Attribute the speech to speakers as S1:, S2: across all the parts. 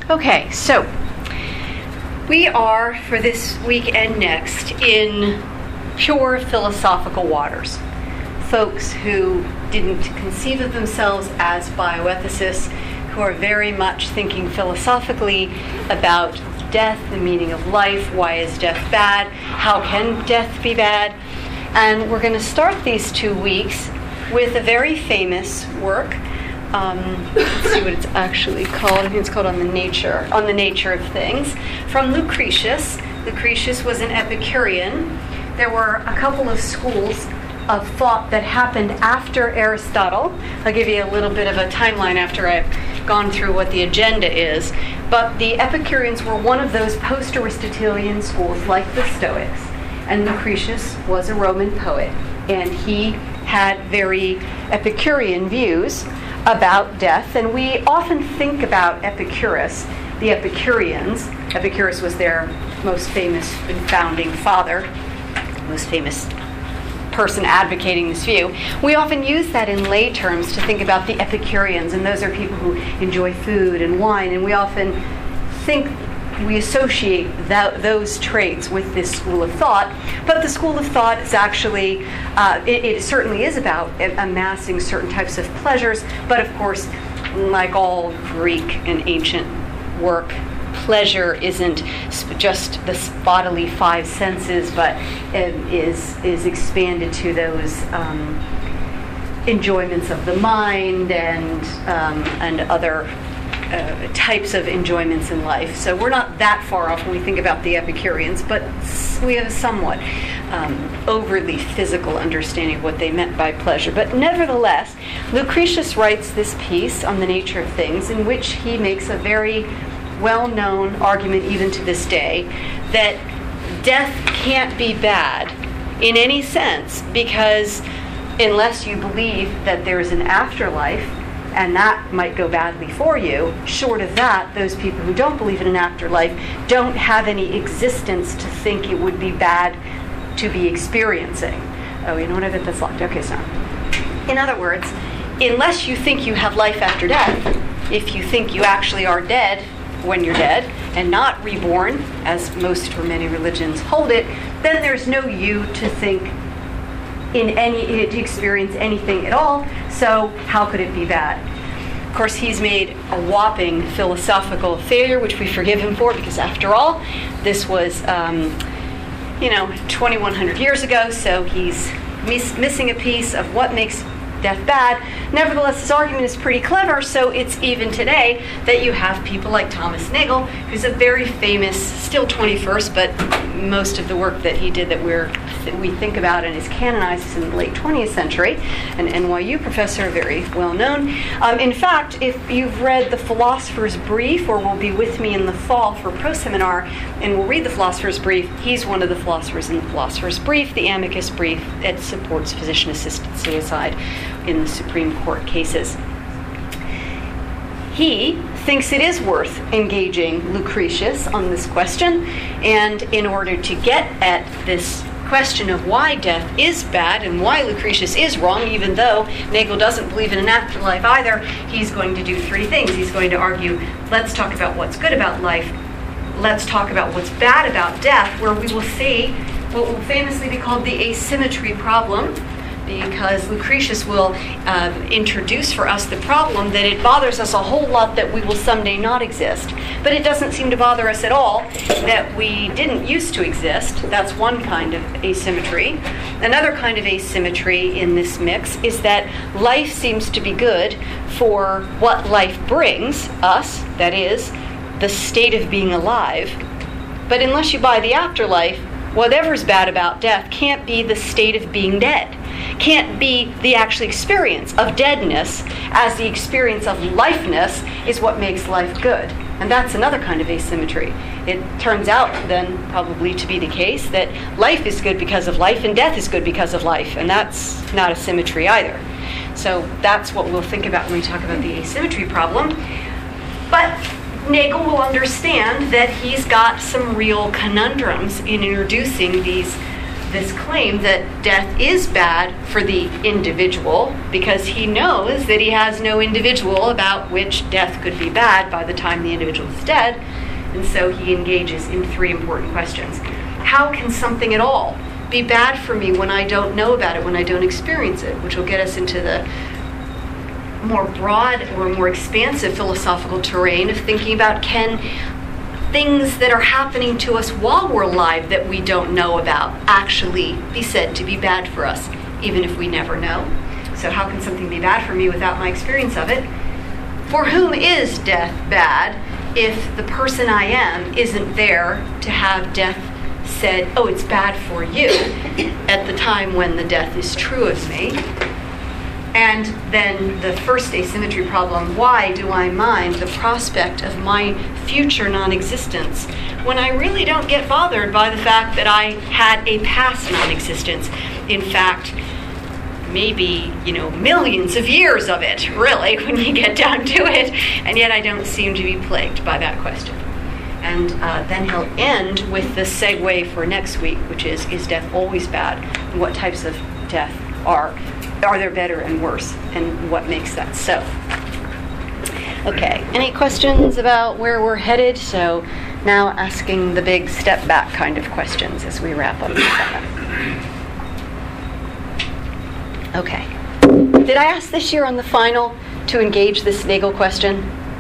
S1: Okay, so we are, for this week and next, in pure philosophical waters. Folks who didn't conceive of themselves as bioethicists, who are very much thinking philosophically about death, the meaning of life, why is death bad, how can death be bad. And we're going to start these 2 weeks with a very famous work. Let's see what it's actually called. I think it's called On the Nature of Things, from Lucretius. Lucretius was an Epicurean. There were a couple of schools of thought that happened after Aristotle. I'll give you a little bit of a timeline after I've gone through what the agenda is. But the Epicureans were one of those post-Aristotelian schools like the Stoics. And Lucretius was a Roman poet, and he had very Epicurean views about death. And we often think about Epicurus, the Epicureans. Epicurus was their most famous and founding father, most famous person advocating this view. We often use that in lay terms to think about the Epicureans, and those are people who enjoy food and wine, and we often we associate those traits with this school of thought. But the school of thought is actually, it certainly is about amassing certain types of pleasures, but of course, like all Greek and ancient work, pleasure isn't just the bodily 5 senses, but is expanded to those enjoyments of the mind and other types of enjoyments in life. So we're not that far off when we think about the Epicureans, but we have a somewhat overly physical understanding of what they meant by pleasure. But nevertheless, Lucretius writes this piece on the nature of things, in which he makes a very well-known argument even to this day that death can't be bad in any sense, because unless you believe that there's an afterlife, and that might go badly for you, short of that, those people who don't believe in an afterlife don't have any existence to think it would be bad to be experiencing. Oh, you know what? I bet that's locked. Okay, so in other words, unless you think you have life after death, if you think you actually are dead when you're dead and not reborn, as most or many religions hold it, then there's no you to think to experience anything at all, so how could it be bad? Of course, he's made a whopping philosophical failure, which we forgive him for, because after all, this was 2,100 years ago, so he's missing a piece of what makes death bad. Nevertheless, his argument is pretty clever, so it's even today that you have people like Thomas Nagel, who's a very famous, still 21st, but most of the work that he did that we think about and is canonized is in the late 20th century, an NYU professor, very well known. In fact, if you've read The Philosopher's Brief, or will be with me in the fall for a pro-seminar, and we'll read The Philosopher's Brief, he's one of the philosophers in The Philosopher's Brief, the amicus brief that supports physician-assisted suicide in the Supreme Court cases. He thinks it is worth engaging Lucretius on this question, and in order to get at this question of why death is bad and why Lucretius is wrong, even though Nagel doesn't believe in an afterlife either, he's going to do 3 things. He's going to argue, let's talk about what's good about life, let's talk about what's bad about death, where we will see what will famously be called the asymmetry problem, because Lucretius will introduce for us the problem that it bothers us a whole lot that we will someday not exist. But it doesn't seem to bother us at all that we didn't used to exist. That's one kind of asymmetry. Another kind of asymmetry in this mix is that life seems to be good for what life brings us, that is, the state of being alive. But unless you buy the afterlife, whatever's bad about death can't be the state of being dead. Can't be the actual experience of deadness, as the experience of lifeness is what makes life good. And that's another kind of asymmetry. It turns out then probably to be the case that life is good because of life and death is good because of life, and that's not a symmetry either. So that's what we'll think about when we talk about the asymmetry problem. But Nagel will understand that he's got some real conundrums in introducing this claim that death is bad for the individual because he knows that he has no individual about which death could be bad by the time the individual is dead. And so he engages in three important questions. How can something at all be bad for me when I don't know about it, when I don't experience it? Which will get us into the more broad or more expansive philosophical terrain of thinking about, can things that are happening to us while we're alive that we don't know about actually be said to be bad for us, even if we never know? So how can something be bad for me without my experience of it? For whom is death bad if the person I am isn't there to have death said, oh, it's bad for you, at the time when the death is true of me? And then the first asymmetry problem, why do I mind the prospect of my future non-existence when I really don't get bothered by the fact that I had a past non-existence? In fact, maybe, millions of years of it, really, when you get down to it, and yet I don't seem to be plagued by that question. And then he'll end with the segue for next week, which is death always bad? And what types of death are there better and worse, and what makes that so? Okay, any questions about where we're headed? So now asking the big step back kind of questions as we wrap up the session. Okay. Did I ask this year on the final to engage this Nagel question?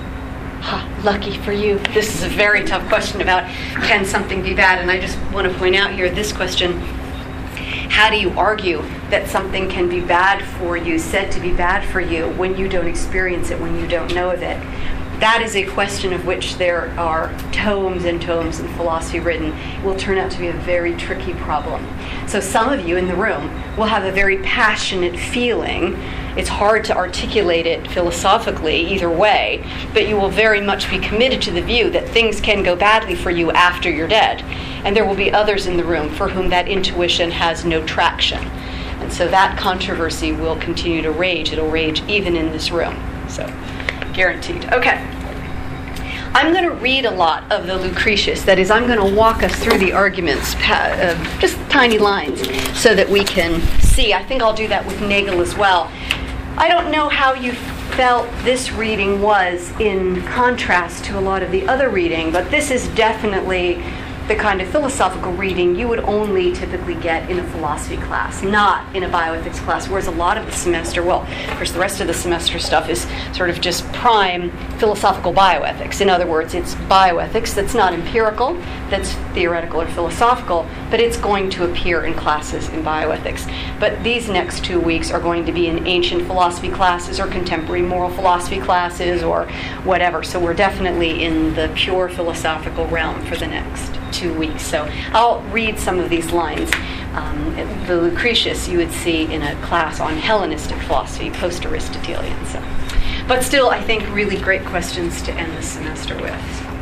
S1: Lucky for you. This is a very tough question about can something be bad? And I just want to point out here this question. How do you argue that something can be bad for you, said to be bad for you, when you don't experience it, when you don't know of it? That is a question of which there are tomes and tomes in philosophy written. It will turn out to be a very tricky problem. So some of you in the room will have a very passionate feeling. It's hard to articulate it philosophically either way, but you will very much be committed to the view that things can go badly for you after you're dead. And there will be others in the room for whom that intuition has no traction. And so that controversy will continue to rage. It'll rage even in this room. So, guaranteed. Okay. I'm going to read a lot of the Lucretius. That is, I'm going to walk us through the arguments, just tiny lines, so that we can see. I think I'll do that with Nagel as well. I don't know how you felt this reading was in contrast to a lot of the other reading, but this is definitely the kind of philosophical reading you would only typically get in a philosophy class, not in a bioethics class, whereas a lot of the semester, well, of course the rest of the semester stuff is sort of just prime philosophical bioethics. In other words, it's bioethics that's not empirical, that's theoretical or philosophical, but it's going to appear in classes in bioethics. But these next 2 weeks are going to be in ancient philosophy classes or contemporary moral philosophy classes or whatever. So we're definitely in the pure philosophical realm for the next 2 weeks. So I'll read some of these lines. The Lucretius you would see in a class on Hellenistic philosophy, post-Aristotelian. So, but still, I think really great questions to end the semester with.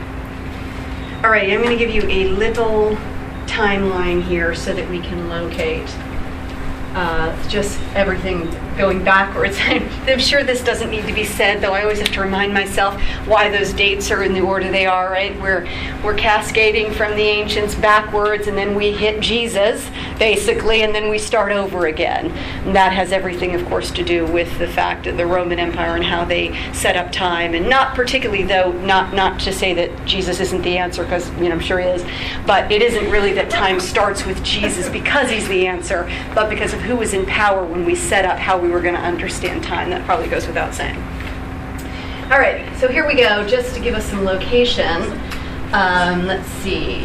S1: All right, I'm going to give you a little timeline here so that we can locate just everything going backwards. I'm sure this doesn't need to be said, though I always have to remind myself why those dates are in the order they are, right? We're cascading from the ancients backwards, and then we hit Jesus, basically, and then we start over again. And that has everything, of course, to do with the fact of the Roman Empire and how they set up time, and not particularly, though, not to say that Jesus isn't the answer, because I'm sure he is, but it isn't really that time starts with Jesus because he's the answer, but because of who was in power when we set up how we were going to understand time. That probably goes without saying. All right, so here we go, just to give us some location. Let's see.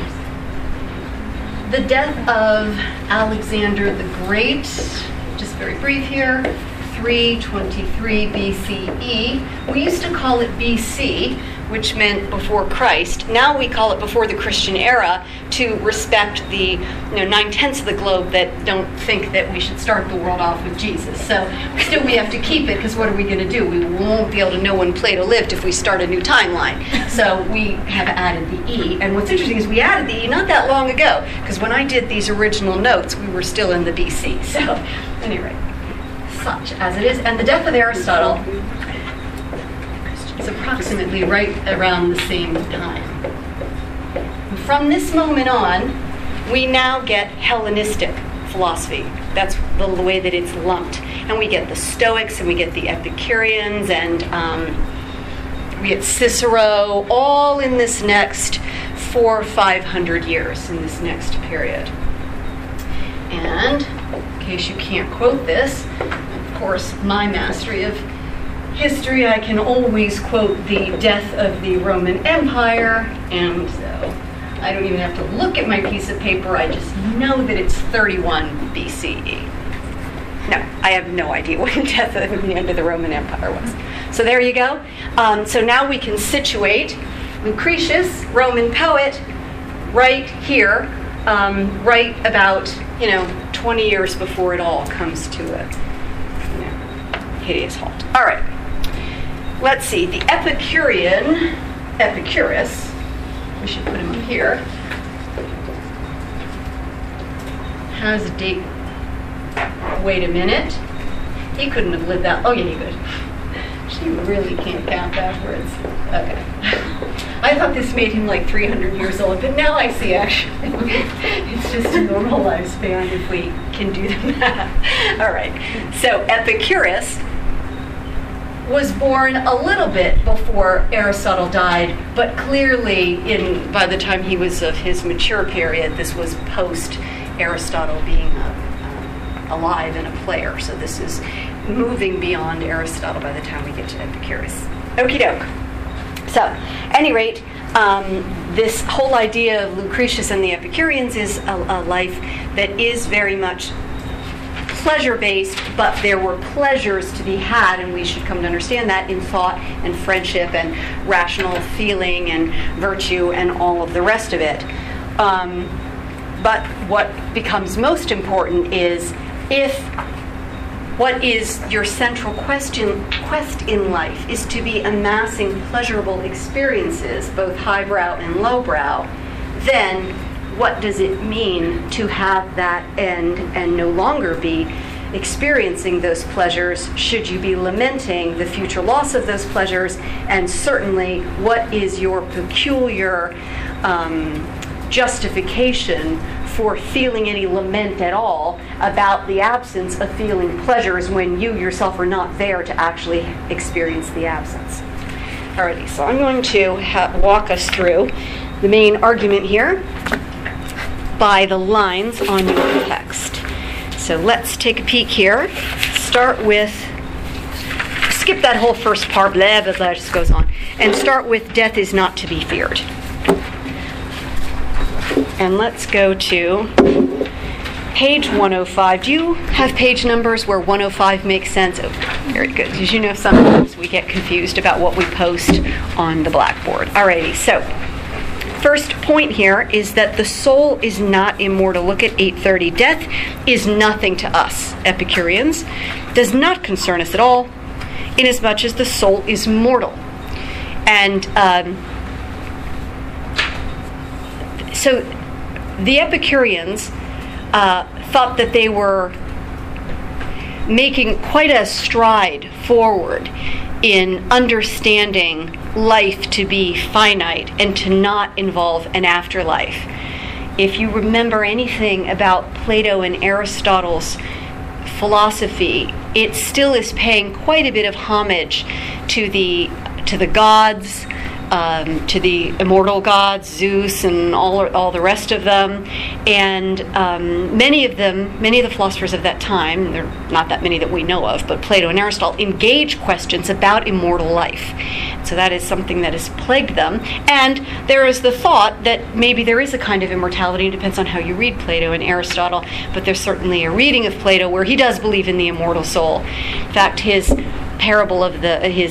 S1: The death of Alexander the Great, just very brief here, 323 BCE. We used to call it BC, which meant before Christ. Now we call it before the Christian era to respect the 9/10 of the globe that don't think that we should start the world off with Jesus. So still we have to keep it, because what are we going to do? We won't be able to know when Plato lived if we start a new timeline. So we have added the E. And what's interesting is we added the E not that long ago, because when I did these original notes, we were still in the BC. So anyway, such as it is. And the death of Aristotle is approximately right around the same time. From this moment on, we now get Hellenistic philosophy. That's the way that it's lumped. And we get the Stoics, and we get the Epicureans, and we get Cicero, all in this next 400 or 500 years, in this next period. And in case you can't quote this, of course, my mastery of history, I can always quote the death of the Roman Empire, and so I don't even have to look at my piece of paper. I just know that it's 31 BCE. No, I have no idea when the death of the end of the Roman Empire was. So there you go. So now we can situate Lucretius, Roman poet, right here, right about 20 years before it all comes to a hideous halt. All right. Let's see. The Epicurean, Epicurus, we should put him up here, has a date. Wait a minute. He couldn't have lived that. Oh, yeah, he could. She really can't count backwards. Okay. I thought this made him like 300 years old, but now I see actually it's just a normal lifespan if we can do the math. All right. So Epicurus was born a little bit before Aristotle died, but clearly by the time he was of his mature period, this was post Aristotle being alive and a player. So this is moving beyond Aristotle by the time we get to Epicurus. Okie doke. So, at any rate, this whole idea of Lucretius and the Epicureans is a life that is very much pleasure-based, but there were pleasures to be had, and we should come to understand that in thought and friendship and rational feeling and virtue and all of the rest of it. But what becomes most important is if what is your central quest in life is to be amassing pleasurable experiences, both highbrow and lowbrow, then what does it mean to have that end and no longer be experiencing those pleasures? Should you be lamenting the future loss of those pleasures? And certainly, what is your peculiar justification for feeling any lament at all about the absence of feeling pleasures when you yourself are not there to actually experience the absence? Alrighty, so I'm going to walk us through the main argument here by the lines on your text. So let's take a peek here. Start with, skip that whole first part, blah, blah, blah, just goes on, and start with death is not to be feared. And let's go to page 105. Do you have page numbers where 105 makes sense? Oh, very good. Because you know sometimes we get confused about what we post on the blackboard. Alrighty, so first point here is that the soul is not immortal. Look at 830. Death is nothing to us, Epicureans, does not concern us at all, inasmuch as the soul is mortal. And so the Epicureans thought that they were making quite a stride forward in understanding life to be finite and to not involve an afterlife. If you remember anything about Plato and Aristotle's philosophy, it still is paying quite a bit of homage to the gods, to the immortal gods, Zeus and all the rest of them. And many of the philosophers of that time, there are not that many that we know of, but Plato and Aristotle engage questions about immortal life. So that is something that has plagued them. And there is the thought that maybe there is a kind of immortality. It depends on how you read Plato and Aristotle, but there's certainly a reading of Plato where he does believe in the immortal soul. In fact, his parable of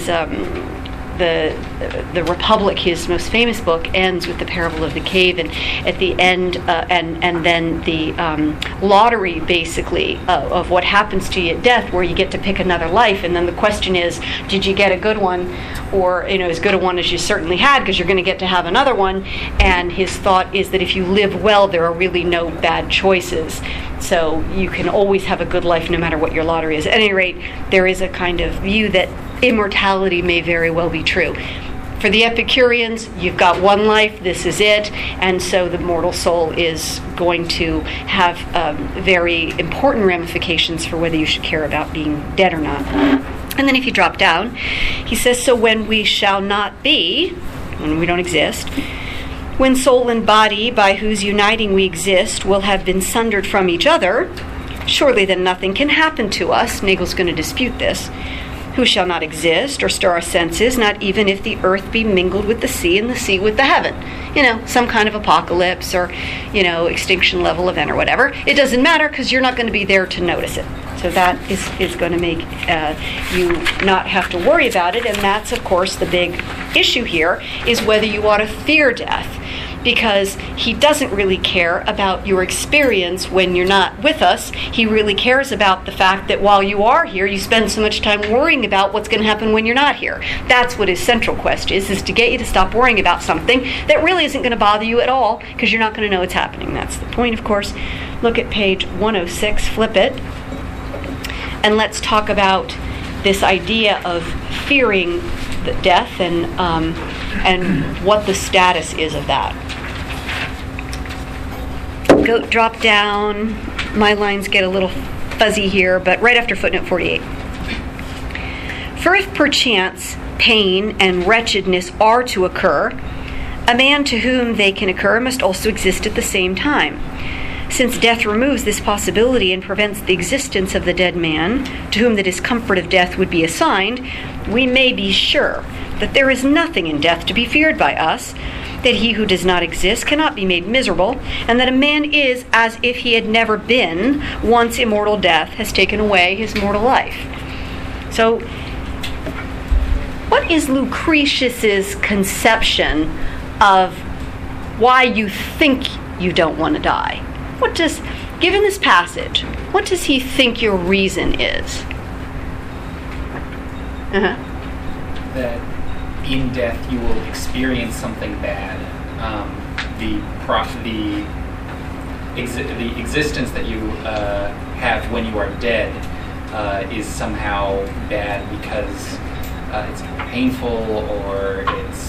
S1: the Republic, his most famous book, ends with the parable of the cave, and at the end, and then the lottery, basically, of what happens to you at death, where you get to pick another life, and then the question is, did you get a good one, or as good a one as you certainly had, because you're going to get to have another one? And his thought is that if you live well, there are really no bad choices, so you can always have a good life no matter what your lottery is. At any rate, there is a kind of view that immortality may very well be true. For the Epicureans, you've got one life, this is it, and so the mortal soul is going to have very important ramifications for whether you should care about being dead or not. And then if you drop down, he says, so when we shall not be, when we don't exist, when soul and body, by whose uniting we exist, will have been sundered from each other, surely then nothing can happen to us. Nagel's going to dispute this. Who shall not exist or stir our senses, not even if the earth be mingled with the sea and the sea with the heaven. Some kind of apocalypse or, extinction level event or whatever. It doesn't matter because you're not going to be there to notice it. So that is going to make you not have to worry about it. And that's, of course, the big issue here is whether you ought to fear death. Because he doesn't really care about your experience when you're not with us. He really cares about the fact that while you are here, you spend so much time worrying about what's going to happen when you're not here. That's what his central quest is to get you to stop worrying about something that really isn't going to bother you at all because you're not going to know it's happening. That's the point, of course. Look at page 106, flip it, and let's talk about this idea of fearing the death and what the status is of that. Drop down. My lines get a little fuzzy here, but right after footnote 48. For if perchance pain and wretchedness are to occur, a man to whom they can occur must also exist at the same time. Since death removes this possibility and prevents the existence of the dead man, to whom the discomfort of death would be assigned, we may be sure that there is nothing in death to be feared by us, that he who does not exist cannot be made miserable, and that a man is as if he had never been, once immortal death has taken away his mortal life. So, what is Lucretius's conception of why you think you don't want to die? Given this passage, what does he think your reason is?
S2: That in death you will experience something bad. The existence that you have when you are dead is somehow bad because it's painful or it's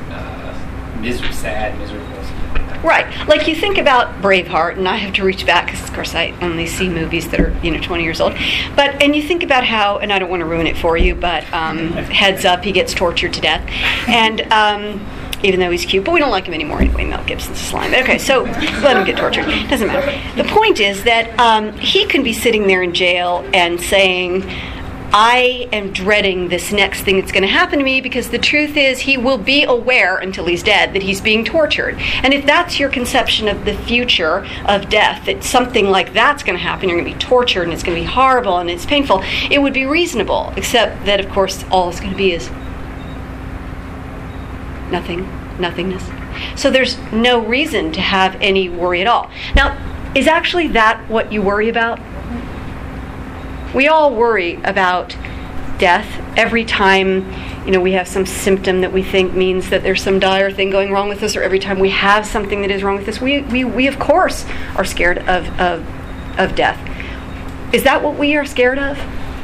S2: sad, miserable.
S1: Right. Like you think about Braveheart, and I have to reach back because, of course, I only see movies that are, 20 years old. And you think about how, and I don't want to ruin it for you, but heads up, he gets tortured to death. And even though he's cute, but we don't like him anymore anyway. Mel Gibson's a slime. Okay, so let him get tortured. Doesn't matter. The point is that he can be sitting there in jail and saying, I am dreading this next thing that's going to happen to me because the truth is he will be aware until he's dead that he's being tortured. And if that's your conception of the future of death, that something like that's going to happen, you're going to be tortured and it's going to be horrible and it's painful, it would be reasonable, except that, of course, all it's going to be is nothingness. So there's no reason to have any worry at all. Now, is actually that what you worry about? We all worry about death every time, we have some symptom that we think means that there's some dire thing going wrong with us, or every time we have something that is wrong with us. We of course are scared of death. Is that what we are scared of?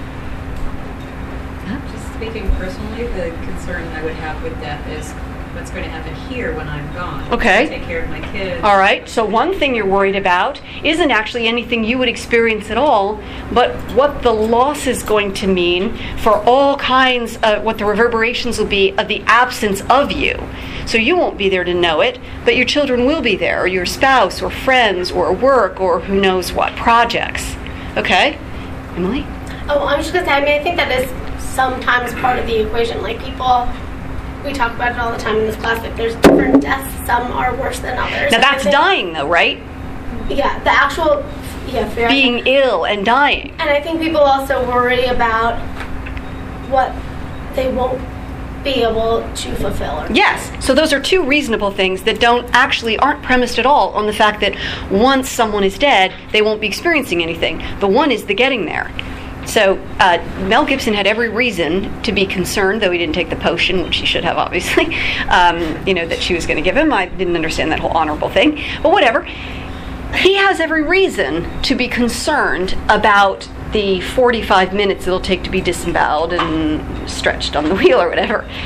S3: Just speaking personally, the concern I would have with death is what's going to happen here when I'm gone.
S1: Okay.
S3: Take care of my kids.
S1: All right. So one thing you're worried about isn't actually anything you would experience at all, but what the loss is going to mean for all kinds of what the reverberations will be of the absence of you. So you won't be there to know it, but your children will be there, or your spouse, or friends, or work, or who knows what, projects. Okay? Emily?
S4: Oh, I was just going to say, I think that is sometimes part of the equation. Like we talk about it all the time in this class, like there's different deaths, some are worse than others.
S1: Now that's dying though, right?
S4: Yeah, the actual, fair.
S1: Being ill and dying.
S4: And I think people also worry about what they won't be able to fulfill.
S1: Yes, so those are two reasonable things that aren't premised at all on the fact that once someone is dead, they won't be experiencing anything. The one is the getting there. So Mel Gibson had every reason to be concerned, though he didn't take the potion, which he should have, obviously, that she was going to give him. I didn't understand that whole honorable thing, but whatever. He has every reason to be concerned about the 45 minutes it'll take to be disemboweled and stretched on the wheel or whatever.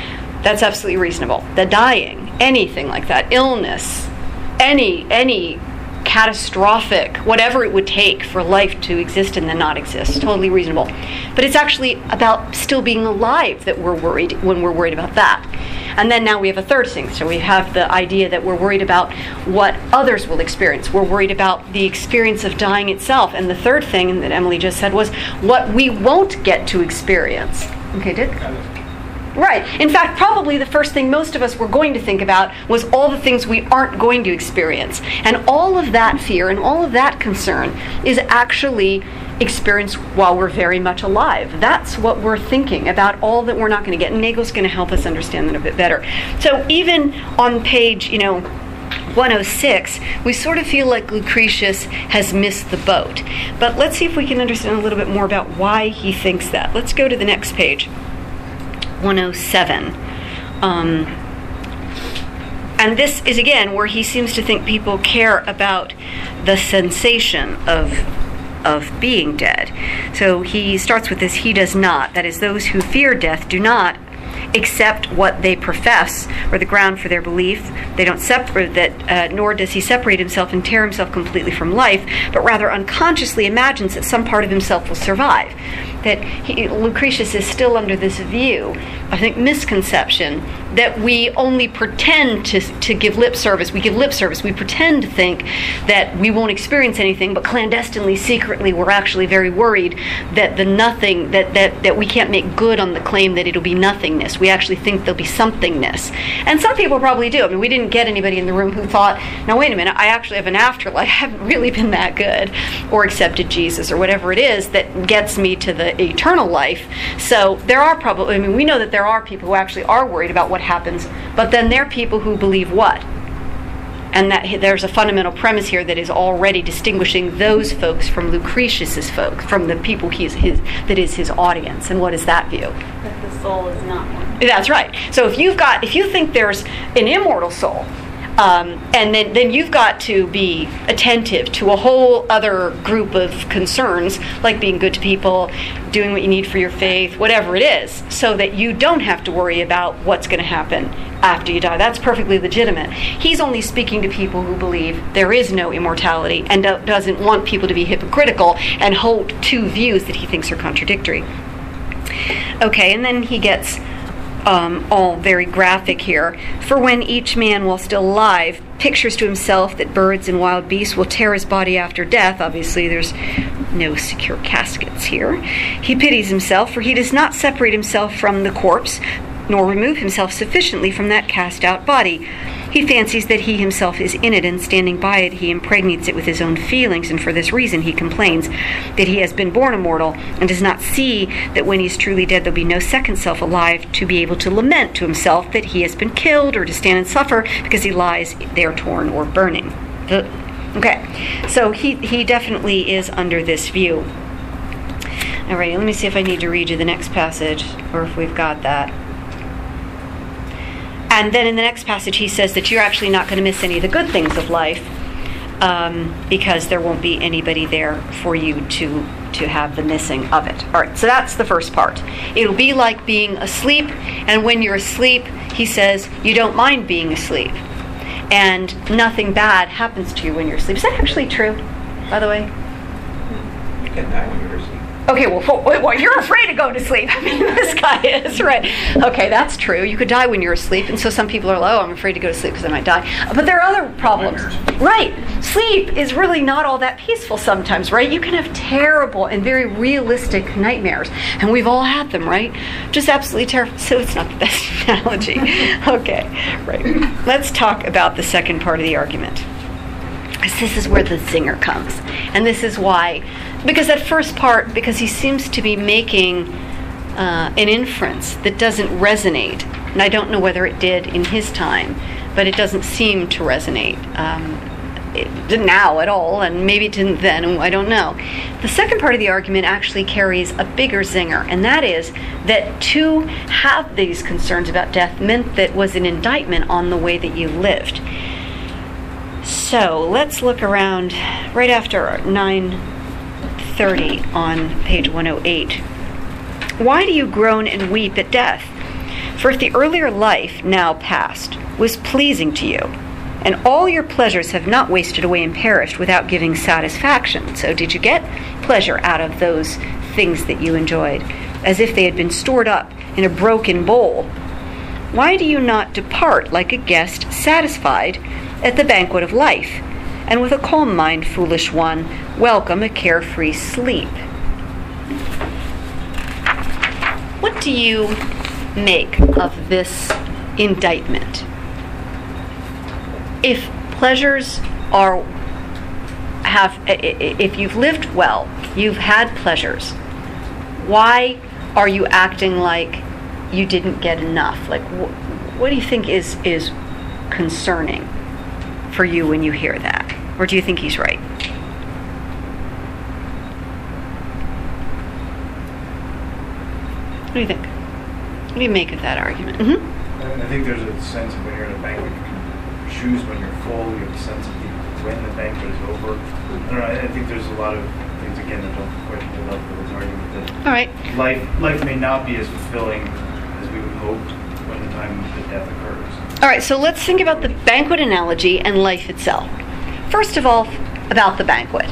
S1: That's absolutely reasonable. The dying, anything like that, illness, any catastrophic, whatever it would take for life to exist and then not exist, totally reasonable. But it's actually about still being alive that we're worried when we're worried about that. And then now we have a third thing. So we have the idea that we're worried about what others will experience. We're worried about the experience of dying itself. And the third thing that Emily just said was what we won't get to experience. Okay, Dick? Right. In fact, probably the first thing most of us were going to think about was all the things we aren't going to experience. And all of that fear and all of that concern is actually experienced while we're very much alive. That's what we're thinking about, all that we're not going to get. And Nagel's going to help us understand that a bit better. So even on page, 106, we sort of feel like Lucretius has missed the boat. But let's see if we can understand a little bit more about why he thinks that. Let's go to the next page. 107. And this is again where he seems to think people care about the sensation of being dead. So he starts with this: he does not. That is, those who fear death do not accept what they profess or the ground for their belief. They don't separate that, nor does he separate himself and tear himself completely from life, but rather unconsciously imagines that some part of himself will survive. That Lucretius is still under this view, I think, misconception that we only pretend to give lip service. We give lip service. We pretend to think that we won't experience anything, but clandestinely, secretly, we're actually very worried that the nothing, that we can't make good on the claim that it'll be nothingness. We actually think there'll be somethingness. And some people probably do. I mean, we didn't get anybody in the room who thought, now wait a minute, I actually have an afterlife. I haven't really been that good, or accepted Jesus, or whatever it is that gets me to the eternal life. So there are probably, we know that there are people who actually are worried about what happens, but then there are people who believe what? And that there's a fundamental premise here that is already distinguishing those folks from Lucretius's folks, from the people that is his audience. And what is that view?
S5: That the soul is not one.
S1: That's right. So if you think there's an immortal soul, and then you've got to be attentive to a whole other group of concerns, like being good to people, doing what you need for your faith, whatever it is, so that you don't have to worry about what's going to happen after you die. That's perfectly legitimate. He's only speaking to people who believe there is no immortality and doesn't want people to be hypocritical and hold two views that he thinks are contradictory. Okay, and then he gets all very graphic here. For when each man, while still alive, pictures to himself that birds and wild beasts will tear his body after death, obviously there's no secure caskets here, he pities himself, for he does not separate himself from the corpse, nor remove himself sufficiently from that cast-out body. He fancies that he himself is in it, and standing by it, he impregnates it with his own feelings, and for this reason he complains that he has been born immortal, and does not see that when he is truly dead there'll be no second self alive to be able to lament to himself that he has been killed, or to stand and suffer because he lies there torn or burning. Okay, so he definitely is under this view. All right, let me see if I need to read you the next passage, or if we've got that. And then in the next passage he says that you're actually not going to miss any of the good things of life, because there won't be anybody there for you to have the missing of it. All right, so that's the first part. It'll be like being asleep, and when you're asleep, he says, you don't mind being asleep. And nothing bad happens to you when you're asleep. Is that actually true, by the way?
S6: You can die when you're asleep.
S1: Okay, well, you're afraid of going to sleep. I mean, this guy is, right. Okay, that's true. You could die when you're asleep, and so some people are like, oh, I'm afraid to go to sleep because I might die. But there are other problems. Right. Sleep is really not all that peaceful sometimes, right? You can have terrible and very realistic nightmares, and we've all had them, right? Just absolutely terrible. So it's not the best analogy. Okay, right. Let's talk about the second part of the argument. This is where the zinger comes. And this is why, because that first part, because he seems to be making an inference that doesn't resonate. And I don't know whether it did in his time, but it doesn't seem to resonate it didn't now at all, and maybe it didn't then, and I don't know. The second part of the argument actually carries a bigger zinger, and that is that to have these concerns about death meant that was an indictment on the way that you lived. So let's look around right after 9:30 on page 108. Why do you groan and weep at death? For if the earlier life, now past, was pleasing to you, and all your pleasures have not wasted away and perished without giving satisfaction. So did you get pleasure out of those things that you enjoyed, as if they had been stored up in a broken bowl? Why do you not depart like a guest satisfied at the banquet of life, and with a calm mind, foolish one, welcome a carefree sleep? What do you make of this indictment? If pleasures if you've lived well, you've had pleasures, why are you acting like you didn't get enough? Like, what do you think is concerning for you when you hear that? Or do you think he's right? What do you think? What do you make of that argument? Mm-hmm.
S7: I think there's a sense of when you're at a banquet, you can choose when you're full. You have a sense of when the banquet is over. I don't know. I think there's a lot of things again that don't quite hold up for this argument. That
S1: all right.
S7: Life may not be as fulfilling as we would hope when the time that death occurs.
S1: All right. So let's think about the banquet analogy and life itself. First of all, about the banquet.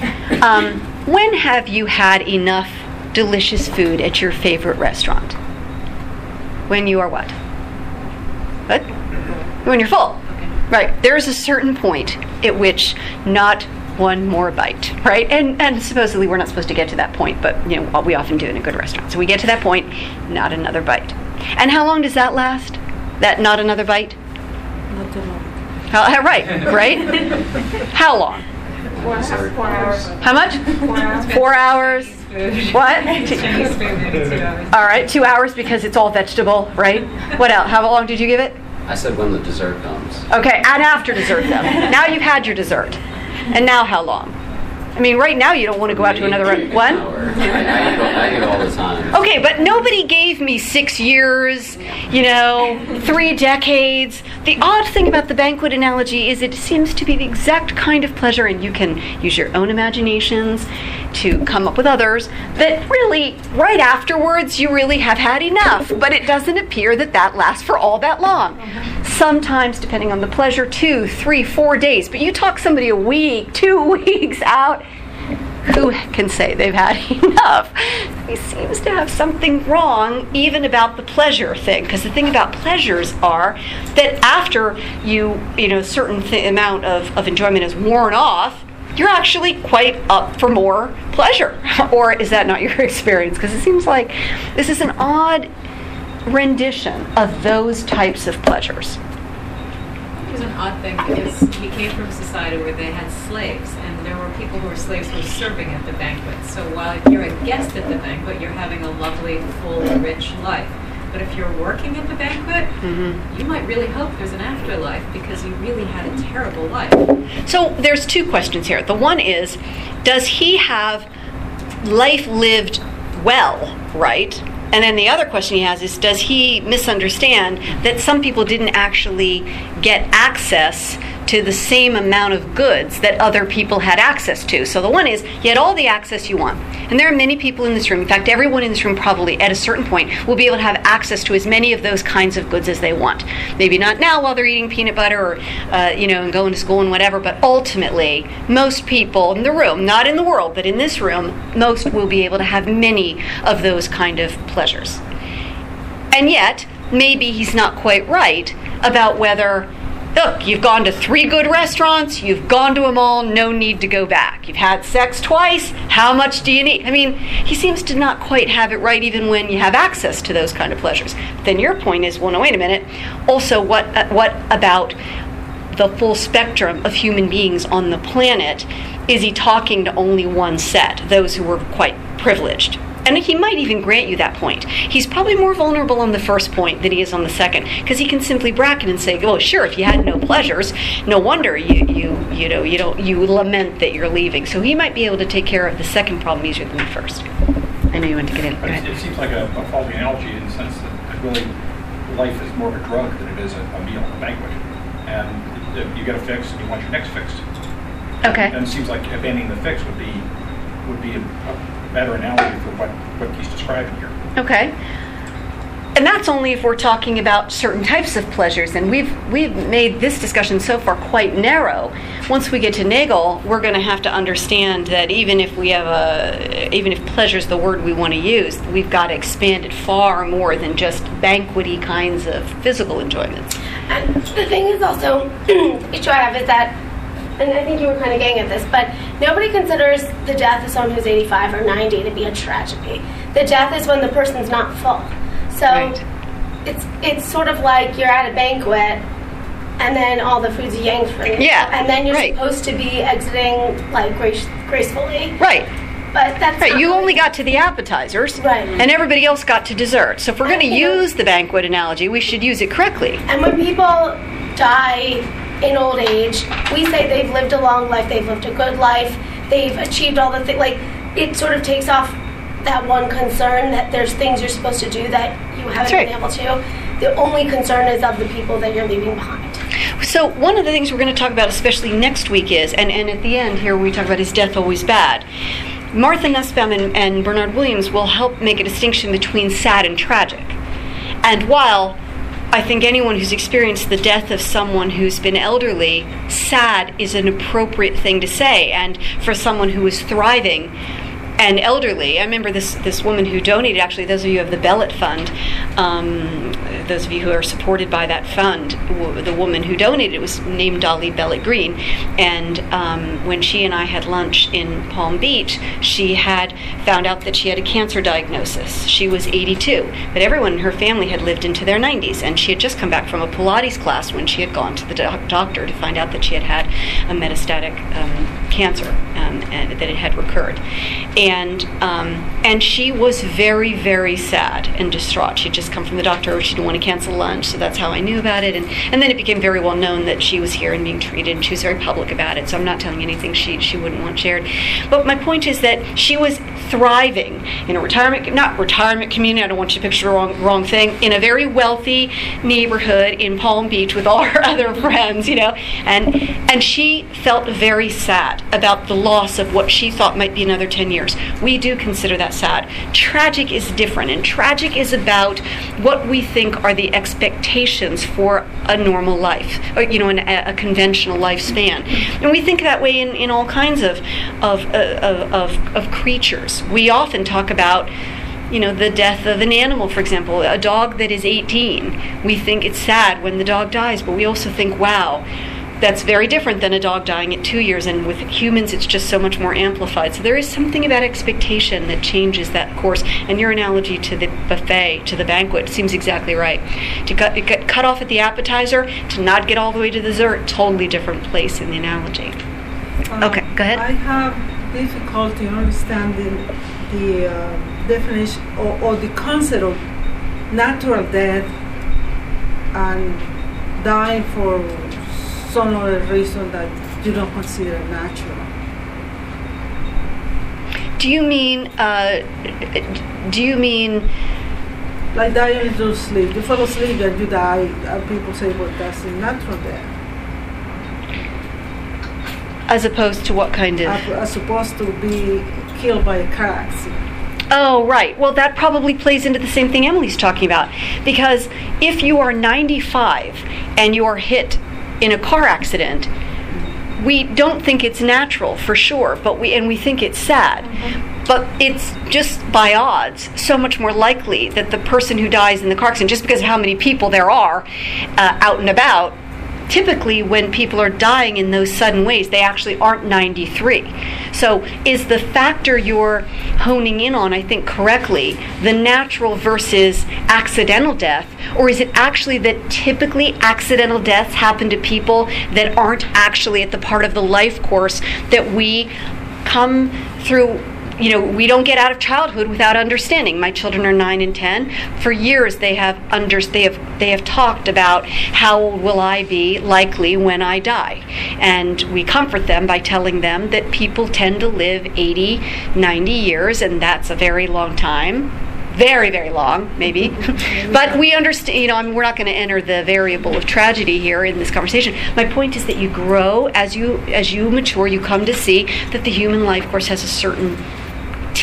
S1: When have you had enough delicious food at your favorite restaurant? When you are what? What? When you're full. Right. There's a certain point at which not one more bite, right? And supposedly we're not supposed to get to that point, but we often do in a good restaurant. So we get to that point, not another bite. And how long does that last? That not another bite?
S5: Not too long.
S1: Right. How long?
S5: 4 hours.
S1: How much?
S5: 4 hours.
S1: 4 hours. What?
S3: Chinese food, maybe 2 hours.
S1: All right, 2 hours because it's all vegetable, right? What else? How long did you give it?
S8: I said when the dessert comes.
S1: Okay, and after dessert though. Now you've had your dessert. And now how long? I mean, right now you don't want to go out to another one.
S8: I eat all the time.
S1: Okay, but nobody gave me 6 years, 3 decades. The odd thing about the banquet analogy is it seems to be the exact kind of pleasure, and you can use your own imaginations to come up with others, that really, right afterwards, you really have had enough. But it doesn't appear that lasts for all that long. Sometimes, depending on the pleasure, 2, 3, 4 days. But you talk somebody a week, 2 weeks out, who can say they've had enough? He seems to have something wrong even about the pleasure thing, because the thing about pleasures are that after a certain amount of enjoyment is worn off, you're actually quite up for more pleasure. Or is that not your experience? Because it seems like this is an odd rendition of those types of pleasures.
S3: It was an odd thing because he came from a society where they had slaves, and there were people who were slaves who were serving at the banquet. So while you're a guest at the banquet, you're having a lovely, full, rich life. But if you're working at the banquet, you might really hope there's an afterlife because you really had a terrible life.
S1: So there's 2 questions here. The one is, does he have life lived well, right? And then the other question he has is, does he misunderstand that some people didn't actually get access to the same amount of goods that other people had access to? So the one is, you had all the access you want. And there are many people in this room, in fact, everyone in this room probably at a certain point will be able to have access to as many of those kinds of goods as they want. Maybe not now while they're eating peanut butter or, and going to school and whatever, but ultimately, most people in the room, not in the world, but in this room, most will be able to have many of those kind of pleasures. And yet, maybe he's not quite right about whether, look, you've gone to 3 good restaurants, you've gone to them all, no need to go back. You've had sex twice, how much do you need? I mean, he seems to not quite have it right even when you have access to those kind of pleasures. Then your point is, well, no, wait a minute. Also, what about the full spectrum of human beings on the planet? Is he talking to only one set, those who were quite privileged? And he might even grant you that point. He's probably more vulnerable on the first point than he is on the second, because he can simply bracket and say, "Oh, sure, if you had no pleasures, no wonder you lament that you're leaving." So he might be able to take care of the second problem easier than the first. I know you want to get in. Go ahead.
S9: It seems like a faulty analogy in the sense that really life is more of a drug than it is a meal, a banquet, and you get a fix and you want your next fix.
S1: Okay.
S9: And it seems like abandoning the fix would be a better analogy for what he's describing here.
S1: Okay. And that's only if we're talking about certain types of pleasures. And we've made this discussion so far quite narrow. Once we get to Nagel, we're going to have to understand that even if pleasure is the word we want to use, we've got to expand it far more than just banquety kinds of physical enjoyments.
S4: And the thing is also, the issue I have is that, and I think you were kind of getting at this, but nobody considers the death of someone who's 85 or 90 to be a tragedy. The death is when the person's not full. So
S1: Right.
S4: it's sort of like you're at a banquet and then all the food's yanked from you.
S1: Yeah,
S4: And then you're
S1: right.
S4: supposed to be exiting like gracefully.
S1: Right.
S4: But that's
S1: Right,
S4: not
S1: you
S4: really-
S1: only got to the appetizers,
S4: Right.
S1: and everybody else got to dessert. So if we're going to use the banquet analogy, we should use it correctly.
S4: And when people die in old age, we say they've lived a long life, they've lived a good life, they've achieved all the things. Like, it sort of takes off that one concern that there's things you're supposed to do that you haven't
S1: right.
S4: been able to. The only concern is of the people that you're leaving behind.
S1: So one of the things we're going to talk about, especially next week, is, and at the end here, when we talk about is death always bad? Martha Nussbaum and Bernard Williams will help make a distinction between sad and tragic. And while I think anyone who's experienced the death of someone who's been elderly, sad is an appropriate thing to say. And for someone who is thriving and elderly, I remember this woman who donated, actually, those of you who have the Bellet Fund, those of you who are supported by that fund, the woman who donated was named Dolly Bellet Green. And when she and I had lunch in Palm Beach, she had found out that she had a cancer diagnosis. She was 82, but everyone in her family had lived into their 90s, and she had just come back from a Pilates class when she had gone to the doctor to find out that she had a metastatic cancer, and that it had recurred. And she was very, very sad and distraught. She'd just come from the doctor. She didn't want to cancel lunch, so that's how I knew about it. And then it became very well known that she was here and being treated, and she was very public about it, so I'm not telling you anything she wouldn't want shared. But my point is that she was thriving in a not retirement community, I don't want you to picture the wrong thing, in a very wealthy neighborhood in Palm Beach with all her other friends, and she felt very sad about the loss of what she thought might be another 10 years. We do consider that sad. Tragic is different, and tragic is about what we think are the expectations for a normal life, or a conventional lifespan. And we think that way in all kinds of creatures. We often talk about the death of an animal, for example, a dog that is 18. We think it's sad when the dog dies, but we also think, wow, that's very different than a dog dying at 2 years, and with humans it's just so much more amplified. So there is something about expectation that changes that course, and your analogy to the buffet, to the banquet, seems exactly right. To get cut off at the appetizer, to not get all the way to the dessert, totally different place in the analogy. Okay, go ahead.
S5: I have difficulty understanding the definition or the concept of natural death and dying for some other reason that you don't consider natural.
S1: Do you mean
S5: like dying in your sleep? You fall asleep and you die, and people say, well, that's a natural death.
S1: as opposed to what kind of?
S5: As opposed to be killed by a car accident.
S1: Oh, right. Well, that probably plays into the same thing Emily's talking about. Because if you are 95 and you are hit in a car accident, we don't think it's natural, for sure, but we think it's sad. Mm-hmm. But it's just by odds so much more likely that the person who dies in the car accident, just because of how many people there are out and about, typically when people are dying in those sudden ways, they actually aren't 93. So is the factor you're honing in on, I think correctly, the natural versus accidental death, or is it actually that typically accidental deaths happen to people that aren't actually at the part of the life course that we come through? You know, we don't get out of childhood without understanding. My children are 9 and 10. For years, they have talked about how old will I be likely when I die, and we comfort them by telling them that people tend to live 80, 90 years, and that's a very long time. Very, very long, maybe. But we understand, you know, I mean, we're not going to enter the variable of tragedy here in this conversation. My point is that you grow as you mature. You come to see that the human life course has a certain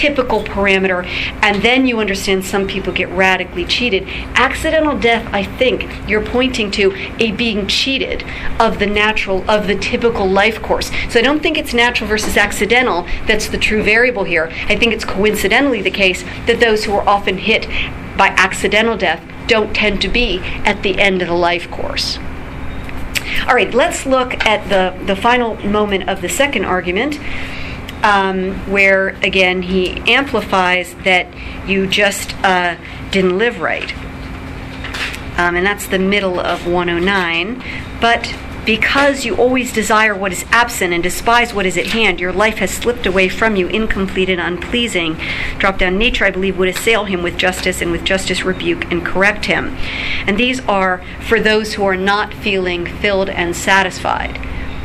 S1: typical parameter, and then you understand some people get radically cheated. Accidental death, I think you're pointing to a being cheated of the typical life course. So I don't think it's natural versus accidental that's the true variable here. I think it's coincidentally the case that those who are often hit by accidental death don't tend to be at the end of the life course. All right, let's look at the final moment of the second argument, where, again, he amplifies that you just didn't live right. And that's the middle of 109. But because you always desire what is absent and despise what is at hand, your life has slipped away from you, incomplete and unpleasing. Drop-down nature, I believe, would assail him with justice, and with justice rebuke and correct him. And these are for those who are not feeling filled and satisfied.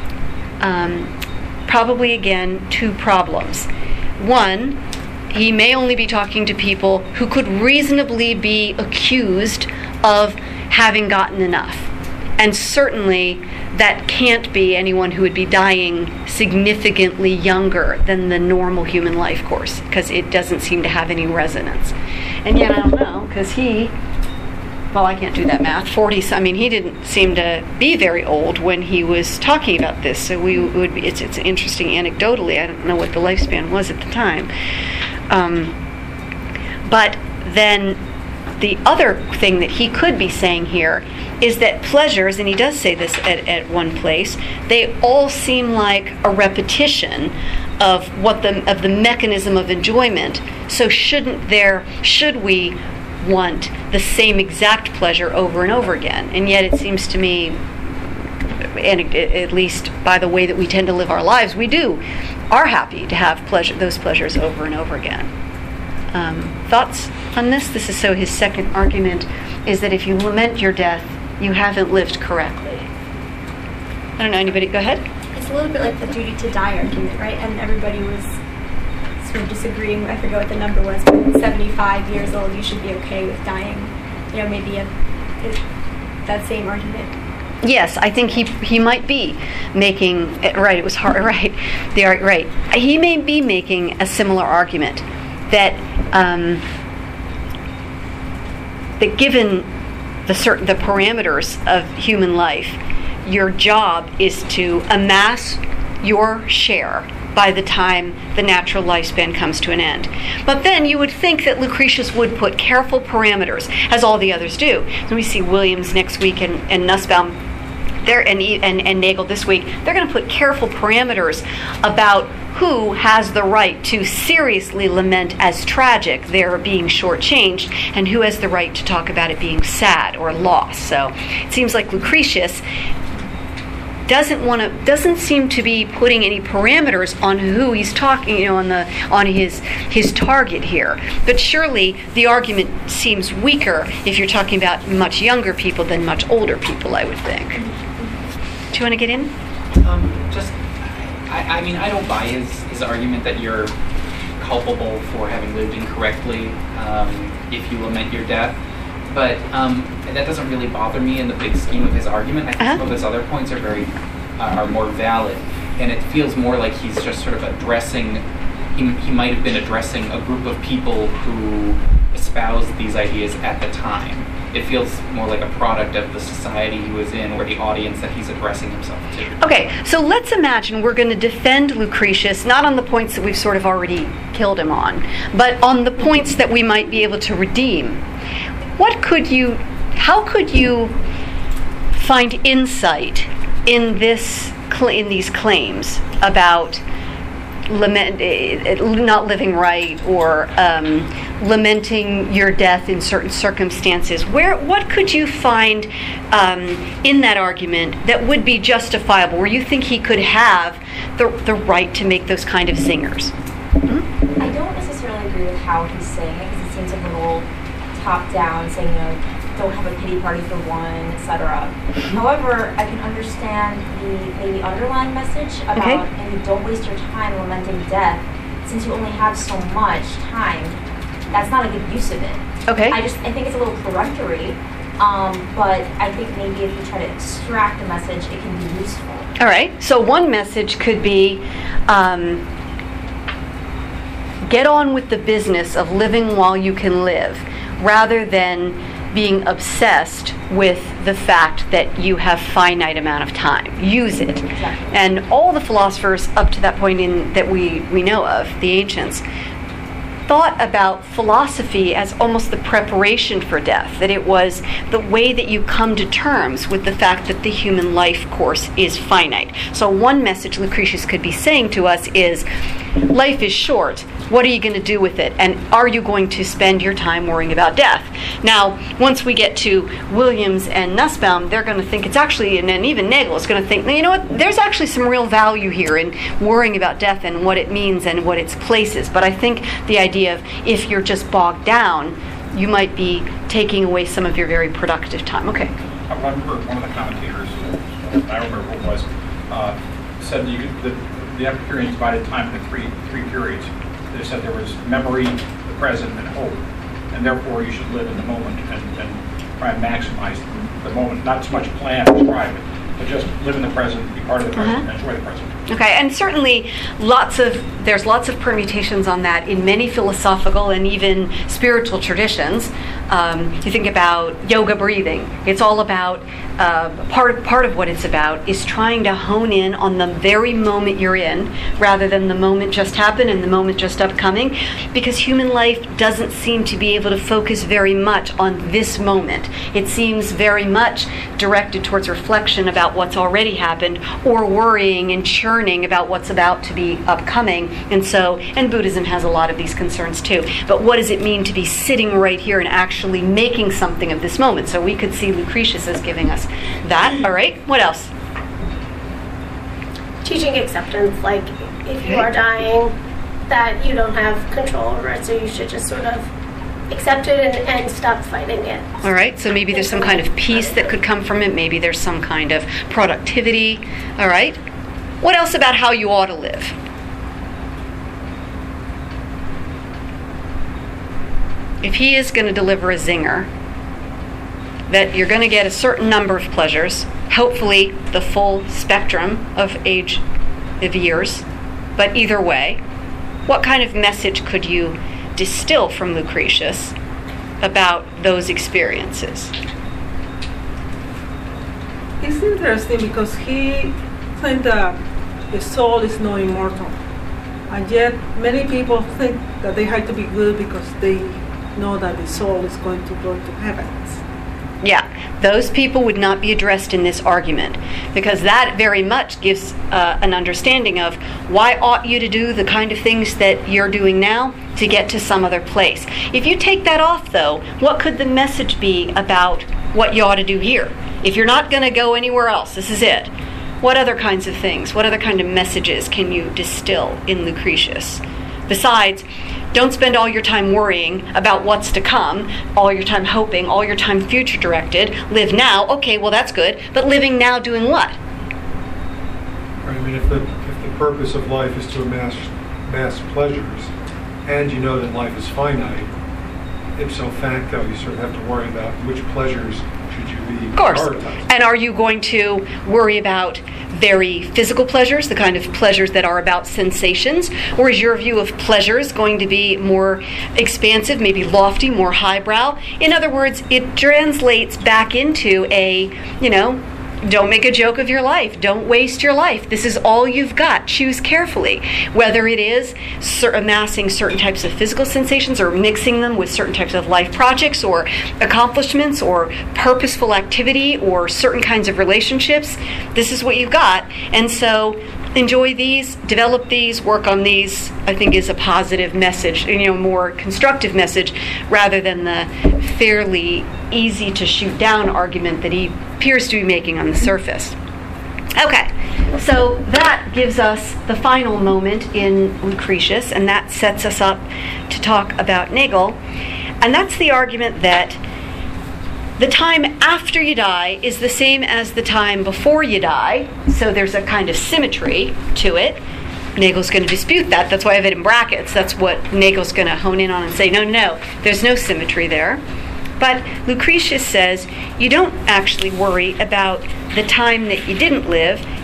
S1: Probably, again, two problems. One, he may only be talking to people who could reasonably be accused of having gotten enough. And certainly that can't be anyone who would be dying significantly younger than the normal human life course, because it doesn't seem to have any resonance. And yet, I don't know, because I can't do that math, 40, he didn't seem to be very old when he was talking about this, so it's interesting anecdotally. I don't know what the lifespan was at the time. But then the other thing that he could be saying here is that pleasures, and he does say this at one place, they all seem like a repetition of the mechanism of enjoyment. So should we want the same exact pleasure over and over again? And yet it seems to me, and at least by the way that we tend to live our lives, we are happy to have those pleasures over and over again. Thoughts on this? This is so his second argument is that if you lament your death, you haven't lived correctly. I don't know, anybody? Go ahead.
S10: It's a little bit like the duty to die argument, right? And everybody was sort of disagreeing. I forget what the number was, but 75 years old, you should be okay with dying. Maybe that same argument.
S1: Yes, I think he might be making right. It was hard, right? Right. He may be making a similar argument that that given the parameters of human life, your job is to amass your share by the time the natural lifespan comes to an end. But then you would think that Lucretius would put careful parameters, as all the others do. So we see Williams next week and Nussbaum and Nagel this week. They're going to put careful parameters about who has the right to seriously lament as tragic their being shortchanged, and who has the right to talk about it being sad or lost. So it seems like Lucretius doesn't seem to be putting any parameters on who he's talking, on his target here. But surely the argument seems weaker if you're talking about much younger people than much older people, I would think. Do you want to get in?
S2: I don't buy his argument that you're culpable for having lived incorrectly if you lament your death. But that doesn't really bother me in the big scheme of his argument. I think some of his other points are more valid, and it feels more like he's just sort of addressing. He might have been addressing a group of people who espoused these ideas at the time. It feels more like a product of the society he was in, or the audience that he's addressing himself to. Okay, so let's imagine we're going to defend Lucretius, not on the points that we've sort of already killed him on, but on the points that we might be able to redeem. How could you find insight in these claims about not living right, or lamenting your death in certain circumstances? What could you find in that argument that would be justifiable, where you think he could have the right to make those kind of zingers?
S11: Mm-hmm. I don't necessarily agree with how he's saying it, because it seems a little top-down, saying, don't have a pity party for one, etc. However, I can understand the maybe underlying message about maybe don't waste your time lamenting death, since you only have so much time. That's not a good use of it.
S1: Okay.
S11: I think it's a little peremptory, but I think maybe if you try to extract a message, it can be useful. All
S1: right. So one message could be get on with the business of living while you can live, rather than being obsessed with the fact that you have finite amount of time. Use it.
S11: Exactly.
S1: And all the philosophers up to that point that we know of, the ancients, thought about philosophy as almost the preparation for death, that it was the way that you come to terms with the fact that the human life course is finite. So one message Lucretius could be saying to us is, life is short. What are you going to do with it? And are you going to spend your time worrying about death? Now, once we get to Williams and Nussbaum, they're going to think it's actually, and then even Nagel is going to think, you know what, there's actually some real value here in worrying about death and what it means and what its place is. But I think the idea of if you're just bogged down, you might be taking away some of your very productive time. Okay.
S9: I remember one of the commentators, I don't remember who it was, said the Epicureans divided time into three periods. They said there was memory, the present, and hope. And therefore you should live in the moment and try and maximize the moment. Not so much plan or strive, but just live in the present, be part of the present, and enjoy the present.
S1: Okay, and certainly there's lots of permutations on that in many philosophical and even spiritual traditions. You think about yoga breathing. It's all about, part of what it's about is trying to hone in on the very moment you're in, rather than the moment just happened and the moment just upcoming, because human life doesn't seem to be able to focus very much on this moment. It seems very much directed towards reflection about what's already happened, or worrying and churning about what's about to be upcoming. And Buddhism has a lot of these concerns too. But what does it mean to be sitting right here and actually making something of this moment? So we could see Lucretius as giving us that. All right, what else?
S4: Teaching acceptance, like if you are dying, that you don't have control over it, so you should just sort of accept it and stop fighting it.
S1: All right, so maybe there's some kind of peace that could come from it. Maybe there's some kind of productivity. All right. What else about how you ought to live? If he is going to deliver a zinger, that you're going to get a certain number of pleasures, hopefully the full spectrum of age of years, but either way, what kind of message could you distill from Lucretius about those experiences?
S5: It's interesting because he claimed that the soul is not immortal, and yet many people think that they have to be good because they know that the soul is going to go to heavens.
S1: Yeah, those people would not be addressed in this argument, because that very much gives an understanding of why ought you to do the kind of things that you're doing now to get to some other place. If you take that off, though, what could the message be about what you ought to do here? If you're not going to go anywhere else, this is it. What other kinds of things, what other kind of messages can you distill in Lucretius? Besides, don't spend all your time worrying about what's to come, all your time hoping, all your time future directed. Live now. Okay, well that's good. But living now doing what?
S12: I mean, if the purpose of life is to amass pleasures, and you know that life is finite, ipso facto, you sort of have to worry about which pleasures should you be
S1: of course.
S12: prioritizing.
S1: And are you going to worry about very physical pleasures, the kind of pleasures that are about sensations? Or is your view of pleasures going to be more expansive, maybe lofty, more highbrow? In other words, it translates back into a, don't make a joke of your life. Don't waste your life. This is all you've got. Choose carefully. Whether it is amassing certain types of physical sensations or mixing them with certain types of life projects or accomplishments or purposeful activity or certain kinds of relationships, this is what you've got. And so enjoy these, develop these, work on these, I think is a positive message, more constructive message, rather than the fairly easy to shoot down argument that he appears to be making on the surface. Okay, so that gives us the final moment in Lucretius, and that sets us up to talk about Nagel. And that's the argument that the time after you die is the same as the time before you die, so there's a kind of symmetry to it. Nagel's going to dispute that. That's why I have it in brackets. That's what Nagel's going to hone in on and say, no, there's no symmetry there. But Lucretius says you don't actually worry about the time that you didn't live.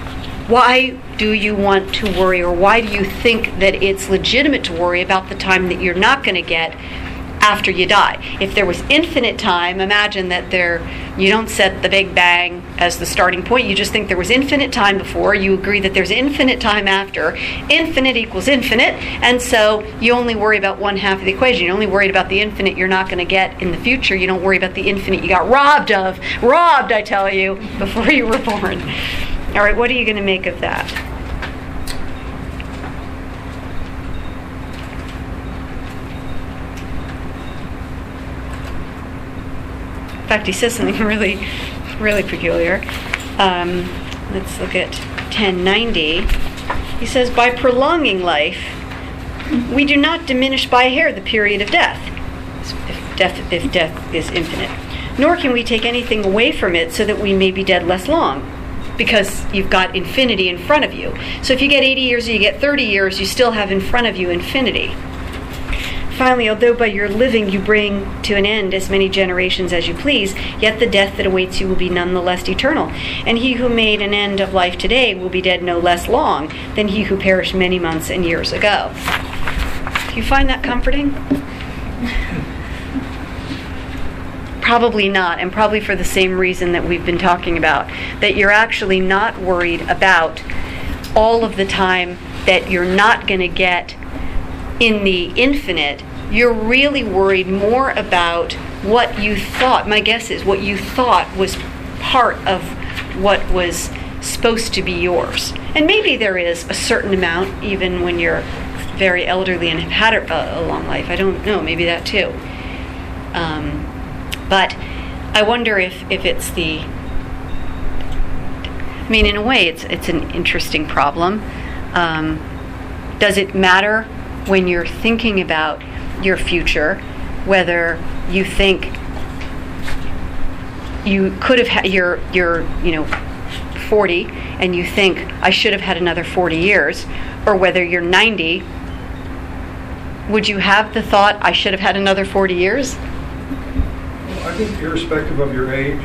S1: Why do you want to worry, or why do you think that it's legitimate to worry about the time that you're not going to get after you die? If there was infinite time, imagine that you don't set the Big Bang as the starting point. You just think there was infinite time before. You agree that there's infinite time after. Infinite equals infinite, and so you only worry about one half of the equation. You're only worried about the infinite you're not going to get in the future. You don't worry about the infinite you got robbed, I tell you, before you were born. All right, what are you going to make of that? In fact, he says something really, really peculiar. Let's look at 1090. He says, by prolonging life, we do not diminish by a hair the period of death, if death is infinite. Nor can we take anything away from it so that we may be dead less long, because you've got infinity in front of you. So if you get 80 years or you get 30 years, you still have in front of you infinity. Finally, although by your living you bring to an end as many generations as you please, yet the death that awaits you will be none the less eternal. And he who made an end of life today will be dead no less long than he who perished many months and years ago. Do you find that comforting? Probably not, and probably for the same reason that we've been talking about, that you're actually not worried about all of the time that you're not going to get in the infinite. You're really worried more about what you thought, my guess is, what you thought was part of what was supposed to be yours. And maybe there is a certain amount, even when you're very elderly and have had a long life. I don't know, maybe that too. But I wonder if it's the... I mean, in a way, it's an interesting problem. Does it matter when you're thinking about your future, whether you think you could have had you're 40 and you think I should have had another 40 years, or whether you're 90, would you have the thought I should have had another 40 years?
S12: Well, I think irrespective of your age,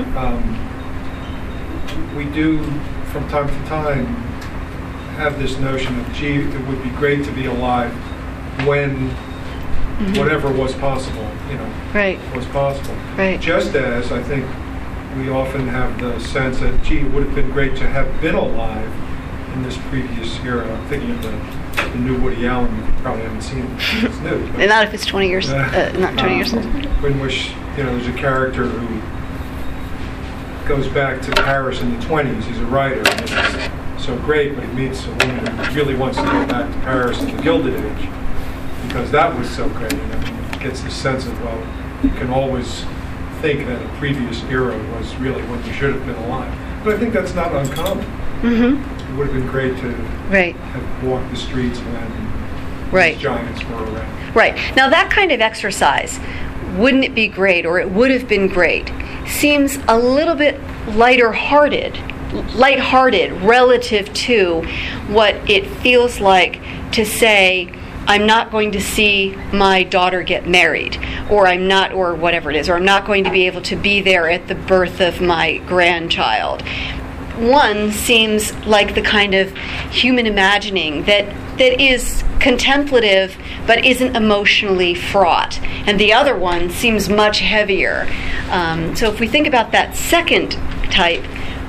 S12: we do from time to time have this notion of, gee, it would be great to be alive when whatever was possible, was possible.
S1: Right.
S12: Just as I think we often have the sense that, gee, it would have been great to have been alive in this previous era. I'm thinking of the new Woody Allen, you probably haven't seen it. It's new.
S1: And not if it's 20 years, not 20 years old.
S12: In which, there's a character who goes back to Paris in the 20s. He's a writer. And it's so great, but he meets a woman who really wants to go back to Paris in the Gilded Age, because that was so great. He gets the sense of, well, you can always think that a previous era was really when you should have been alive. But I think that's not uncommon. It would have been great to have walked the streets when these giants were around.
S1: Right. Now that kind of exercise, wouldn't it be great, or it would have been great, seems a little bit lighthearted relative to what it feels like to say, I'm not going to see my daughter get married, or I'm not, or whatever it is, or I'm not going to be able to be there at the birth of my grandchild. One seems like the kind of human imagining that is contemplative but isn't emotionally fraught, and the other one seems much heavier. So if we think about that second type,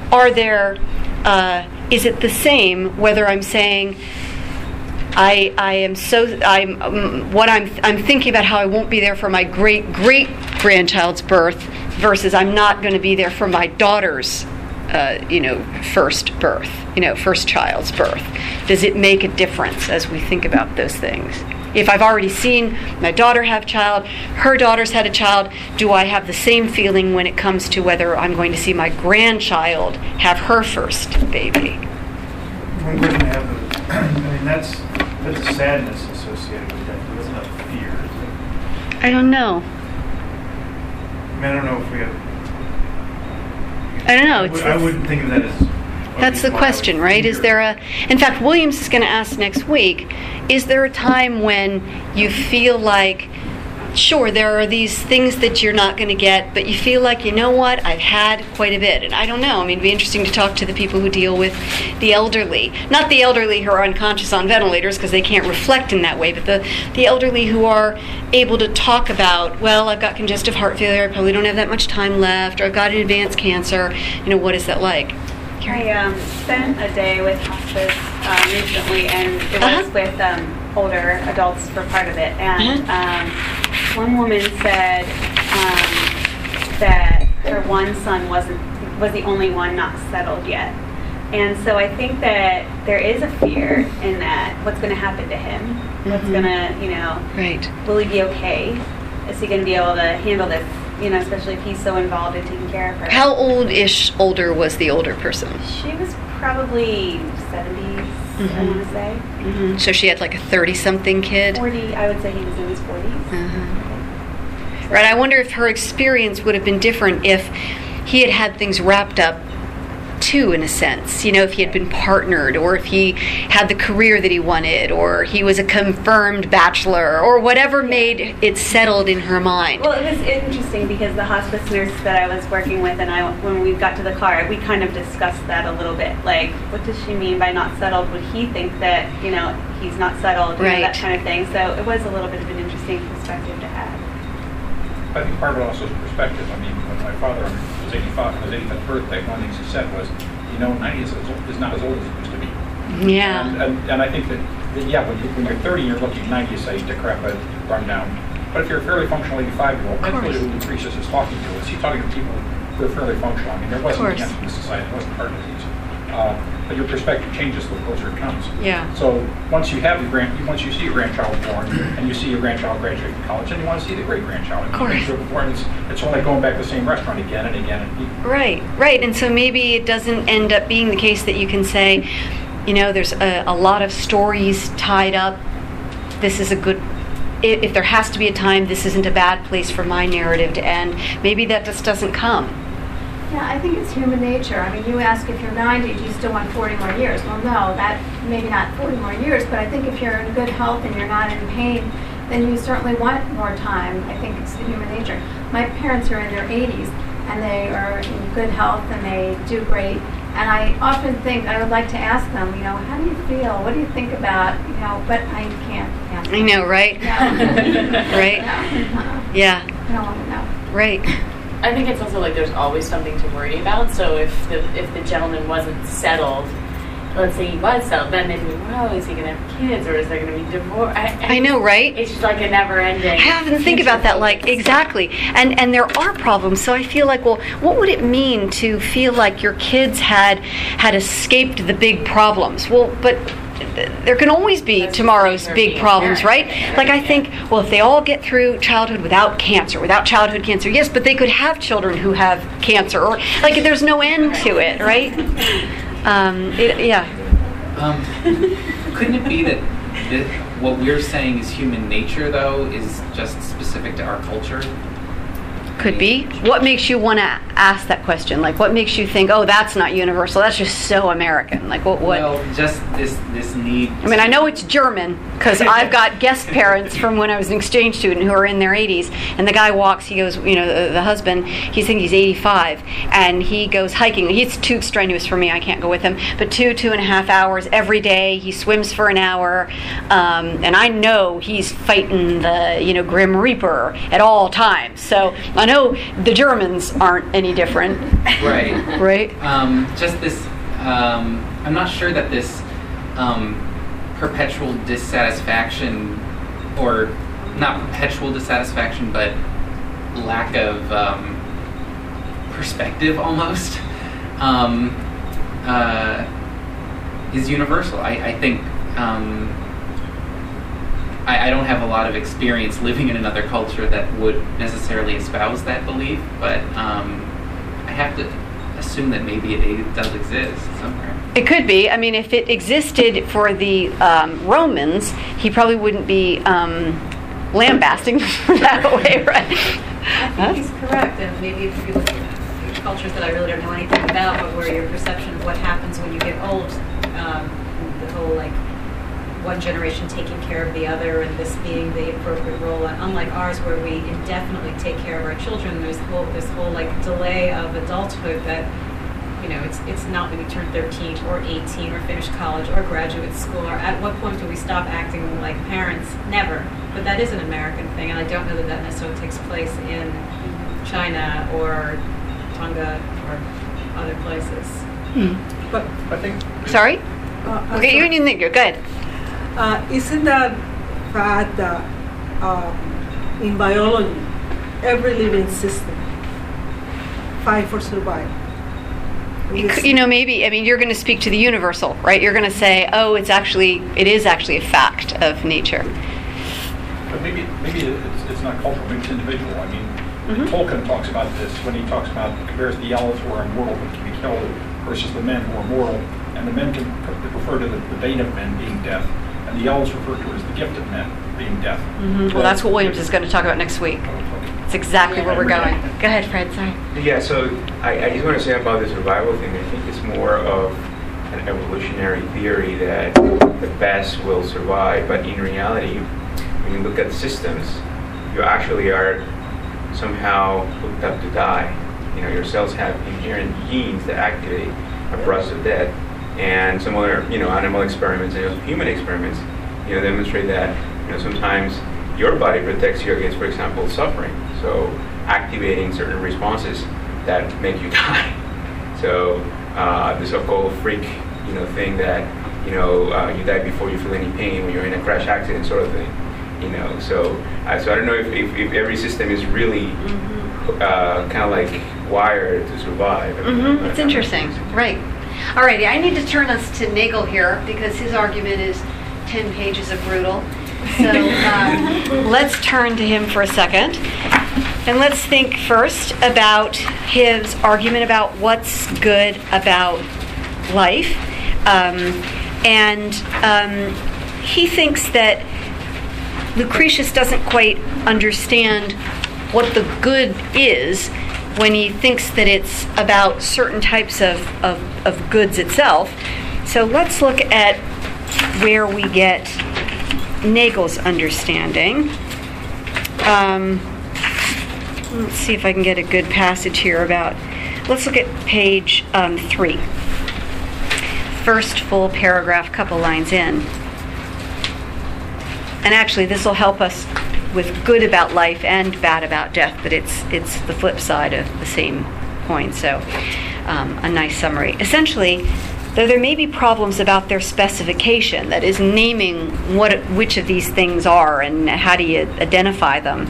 S1: is it the same whether I'm saying I'm thinking about how I won't be there for my great grandchild's birth versus I'm not going to be there for my daughter's first child's birth? Does it make a difference as we think about those things? If I've already seen my daughter have a child, her daughter's had a child, do I have the same feeling when it comes to whether I'm going to see my grandchild have her first baby?
S7: One question I have, that's a sadness associated with that. That's not fear, is it?
S1: I don't know.
S7: I don't know if we have...
S1: I don't know.
S7: I wouldn't think of that as...
S1: That's the question, right? Is there in fact, Williams is going to ask next week, is there a time when you feel like, sure, there are these things that you're not going to get, but you feel like, you know what, I've had quite a bit. And I don't know, I mean, it'd be interesting to talk to the people who deal with the elderly. Not the elderly who are unconscious on ventilators, because they can't reflect in that way, but the elderly who are able to talk about, well, I've got congestive heart failure, I probably don't have that much time left, or I've got an advanced cancer. You know, what is that like?
S13: I spent a day with hospice recently, and it was with older adults for part of it. And one woman said that her one son was the only one not settled yet. And so I think that there is a fear in that. What's going to happen to him? What's going to, you know, will he be okay? Is he going to be able to handle this? You know, especially if he's so involved in taking care of her.
S1: How older was the older person?
S13: She was probably 70s, I want to say.
S1: So she had like a 30-something kid?
S13: 40, I would say he was in his 40s.
S1: Right, I wonder if her experience would have been different if he had things wrapped up too, in a sense. You know, if he had been partnered, or if he had the career that he wanted, or he was a confirmed bachelor, or whatever made it settled in her mind.
S13: Well, it was interesting because the hospice nurse that I was working with and when we got to the car, we kind of discussed that a little bit. Like, what does she mean by not settled? Would he think that, you know, he's not settled? You know, that kind of thing. So it was a little bit of an interesting perspective to have.
S9: I think part of it also is perspective. I mean, when my father was 85, on his 85th birthday, one of the things he said was, you know, 90 is not as old as it used to be.
S1: Yeah.
S9: And I think that yeah, when you're 30 and you're looking at 90, you say decrepit, run down. But if you're a fairly functional 85-year-old, that's really who Lucretius is talking to. Is he talking to people who are fairly functional? I mean, there wasn't cancer in the society, there wasn't heart disease. But your perspective changes the closer it comes.
S1: Yeah.
S9: So once you have once you see your grandchild born, and you see your grandchild graduate from college, and you want to see the great grandchild, and it's only going back to the same restaurant again and again and again.
S1: Right. And so maybe it doesn't end up being the case that you can say, you know, there's a lot of stories tied up. This is a good. If there has to be a time, this isn't a bad place for my narrative to end. Maybe that just doesn't come.
S10: Yeah, I think it's human nature. I mean, you ask if you're 90, do you still want 40 more years? Well, no, that maybe not 40 more years, but I think if you're in good health and you're not in pain, then you certainly want more time. I think it's the human nature. My parents are in their 80s, and they are in good health, and they do great. And I often think, I would like to ask them, you know, how do you feel? What do you think about, you know, but I can't ask them.
S1: I know, right?
S10: No.
S1: Right?
S10: No.
S1: Yeah.
S10: I don't want to know.
S1: Right.
S14: I think it's also like there's always something to worry about. So if the gentleman wasn't settled, let's say he was settled, then they'd be, well, is he going to have kids, or is there going to be divorce?
S1: I know, right?
S14: It's just like a never-ending.
S1: I haven't think about that, like, exactly. And there are problems, so I feel like, well, what would it mean to feel like your kids had escaped the big problems? Well, but there can always be tomorrow's big problems, right? Like, I think, well, if they all get through childhood without childhood cancer, yes, but they could have children who have cancer, or, like, there's no end to it, right?
S2: Couldn't it be that what we're saying is human nature, though, is just specific to our culture?
S1: Could be. What makes you want to ask that question? Like, what makes you think, oh, that's not universal, that's just so American? Like, what?
S2: Well, just this need.
S1: I mean, I know it's German, because I've got guest parents from when I was an exchange student who are in their 80s, and the guy walks, he goes, you know, the husband, he's 85, and he goes hiking. He's too strenuous for me, I can't go with him, but 2.5 hours every day. He swims for an hour, and I know he's fighting the, you know, Grim Reaper at all times. So I know the Germans aren't any different.
S2: Right.
S1: Right?
S2: Just this, I'm not sure that this perpetual dissatisfaction, or not perpetual dissatisfaction, but lack of perspective almost, is universal. I think I don't have a lot of experience living in another culture that would necessarily espouse that belief, but I have to assume that maybe it does exist somewhere.
S1: It could be. I mean, if it existed for the Romans, he probably wouldn't be lambasting that way, right?
S3: I think he's correct, and maybe if you look at cultures that I really don't know anything about, but where your perception of what happens when you get old, the whole, like, one generation taking care of the other and this being the appropriate role. And unlike ours, where we indefinitely take care of our children, there's this whole like delay of adulthood that, you know, it's not when you turn 13 or 18 or finish college or graduate school, or at what point do we stop acting like parents? Never. But that is an American thing, and I don't know that that necessarily takes place in China or Tonga or other places.
S5: But
S9: I think.
S1: Sorry? Okay, you didn't think you're good.
S5: Isn't that fact that in biology, every living system fight for survival?
S1: You know, maybe, I mean, you're going to speak to the universal, right? You're going to say, oh, it is actually a fact of nature.
S9: But maybe it's not cultural, maybe it's individual. I mean, Tolkien talks about this when he talks about, compares the elves who are immortal but can be killed versus the men who are mortal. And the men can refer to the bane of men being death, and the elves refer to it as the gift of men being death.
S1: Well, that's what Williams is going to talk about next week. It's exactly where we're going. Go ahead, Fred, sorry.
S6: Yeah, so I just want to say about the survival thing, I think it's more of an evolutionary theory that the best will survive, but in reality, when you look at systems, you actually are somehow hooked up to die. You know, your cells have inherent genes that activate a process of death, and some other, you know, animal experiments and human experiments, you know, demonstrate that, you know, sometimes your body protects you against, for example, suffering. So activating certain responses that make you die. So the so-called freak, you know, thing that, you know, you die before you feel any pain when you're in a crash accident, sort of thing. You know, so I don't know if every system is really kind of like wired to survive.
S1: It's interesting, right? Alrighty, I need to turn us to Nagel here because his argument is 10 pages of brutal. So let's turn to him for a second. And let's think first about his argument about what's good about life. He thinks that Lucretius doesn't quite understand what the good is when he thinks that it's about certain types of goods itself. So let's look at where we get Nagel's understanding. Let's see if I can get a good passage here about, let's look at page 3. First full paragraph, couple lines in. And actually this will help us with good about life and bad about death, but it's the flip side of the same coin. So a nice summary. Essentially, though there may be problems about their specification, that is naming which of these things are and how do you identify them,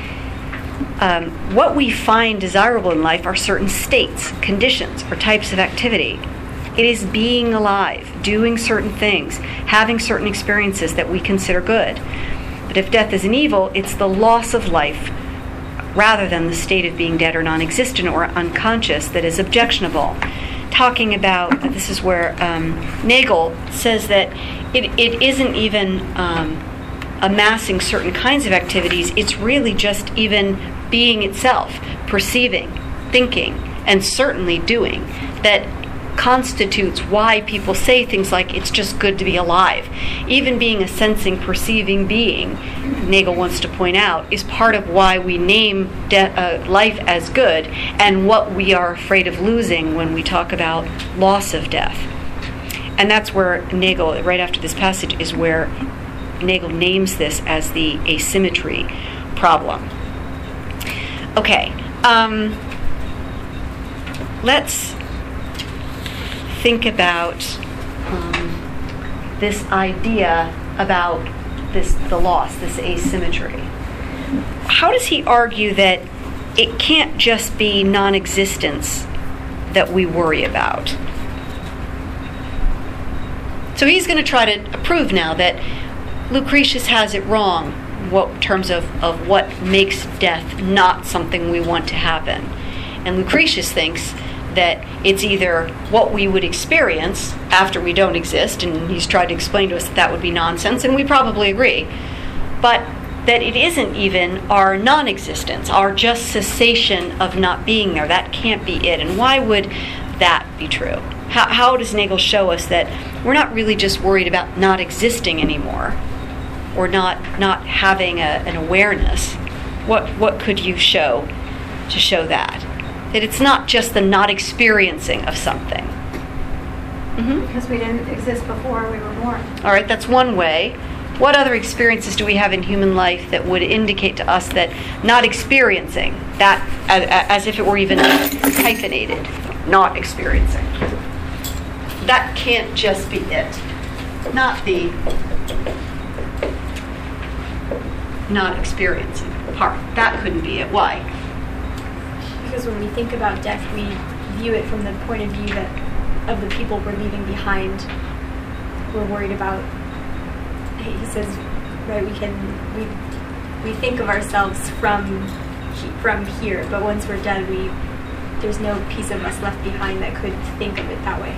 S1: what we find desirable in life are certain states, conditions, or types of activity. It is being alive, doing certain things, having certain experiences that we consider good. But if death is an evil, it's the loss of life rather than the state of being dead or non-existent or unconscious that is objectionable. Talking about, this is where Nagel says that it isn't even amassing certain kinds of activities, it's really just even being itself, perceiving, thinking, and certainly doing, that constitutes why people say things like it's just good to be alive. Even being a sensing, perceiving being, Nagel wants to point out, is part of why we name life as good and what we are afraid of losing when we talk about loss of death. And that's where Nagel, right after this passage, is where Nagel names this as the asymmetry problem. Okay, let's think about this idea about the loss, this asymmetry. How does he argue that it can't just be non-existence that we worry about? So he's going to try to prove now that Lucretius has it wrong in terms of what makes death not something we want to happen. And Lucretius thinks that it's either what we would experience after we don't exist, and he's tried to explain to us that would be nonsense, and we probably agree, but that it isn't even our non-existence, our just cessation of not being there. That can't be it. And why would that be true? How does Nagel show us that we're not really just worried about not existing anymore, or not having an awareness? What could you show to show that it's not just the not experiencing of something? Mm-hmm.
S10: Because we didn't exist before we were born.
S1: All right, that's one way. What other experiences do we have in human life that would indicate to us that not experiencing, that as if it were even hyphenated, not experiencing? That can't just be it. Not the not experiencing part. That couldn't be it. Why?
S10: Because when we think about death, we view it from the point of view of the people we're leaving behind. We're worried about. He says, right? We think of ourselves from here, but once we're dead, there's no piece of us left behind that could think of it that way.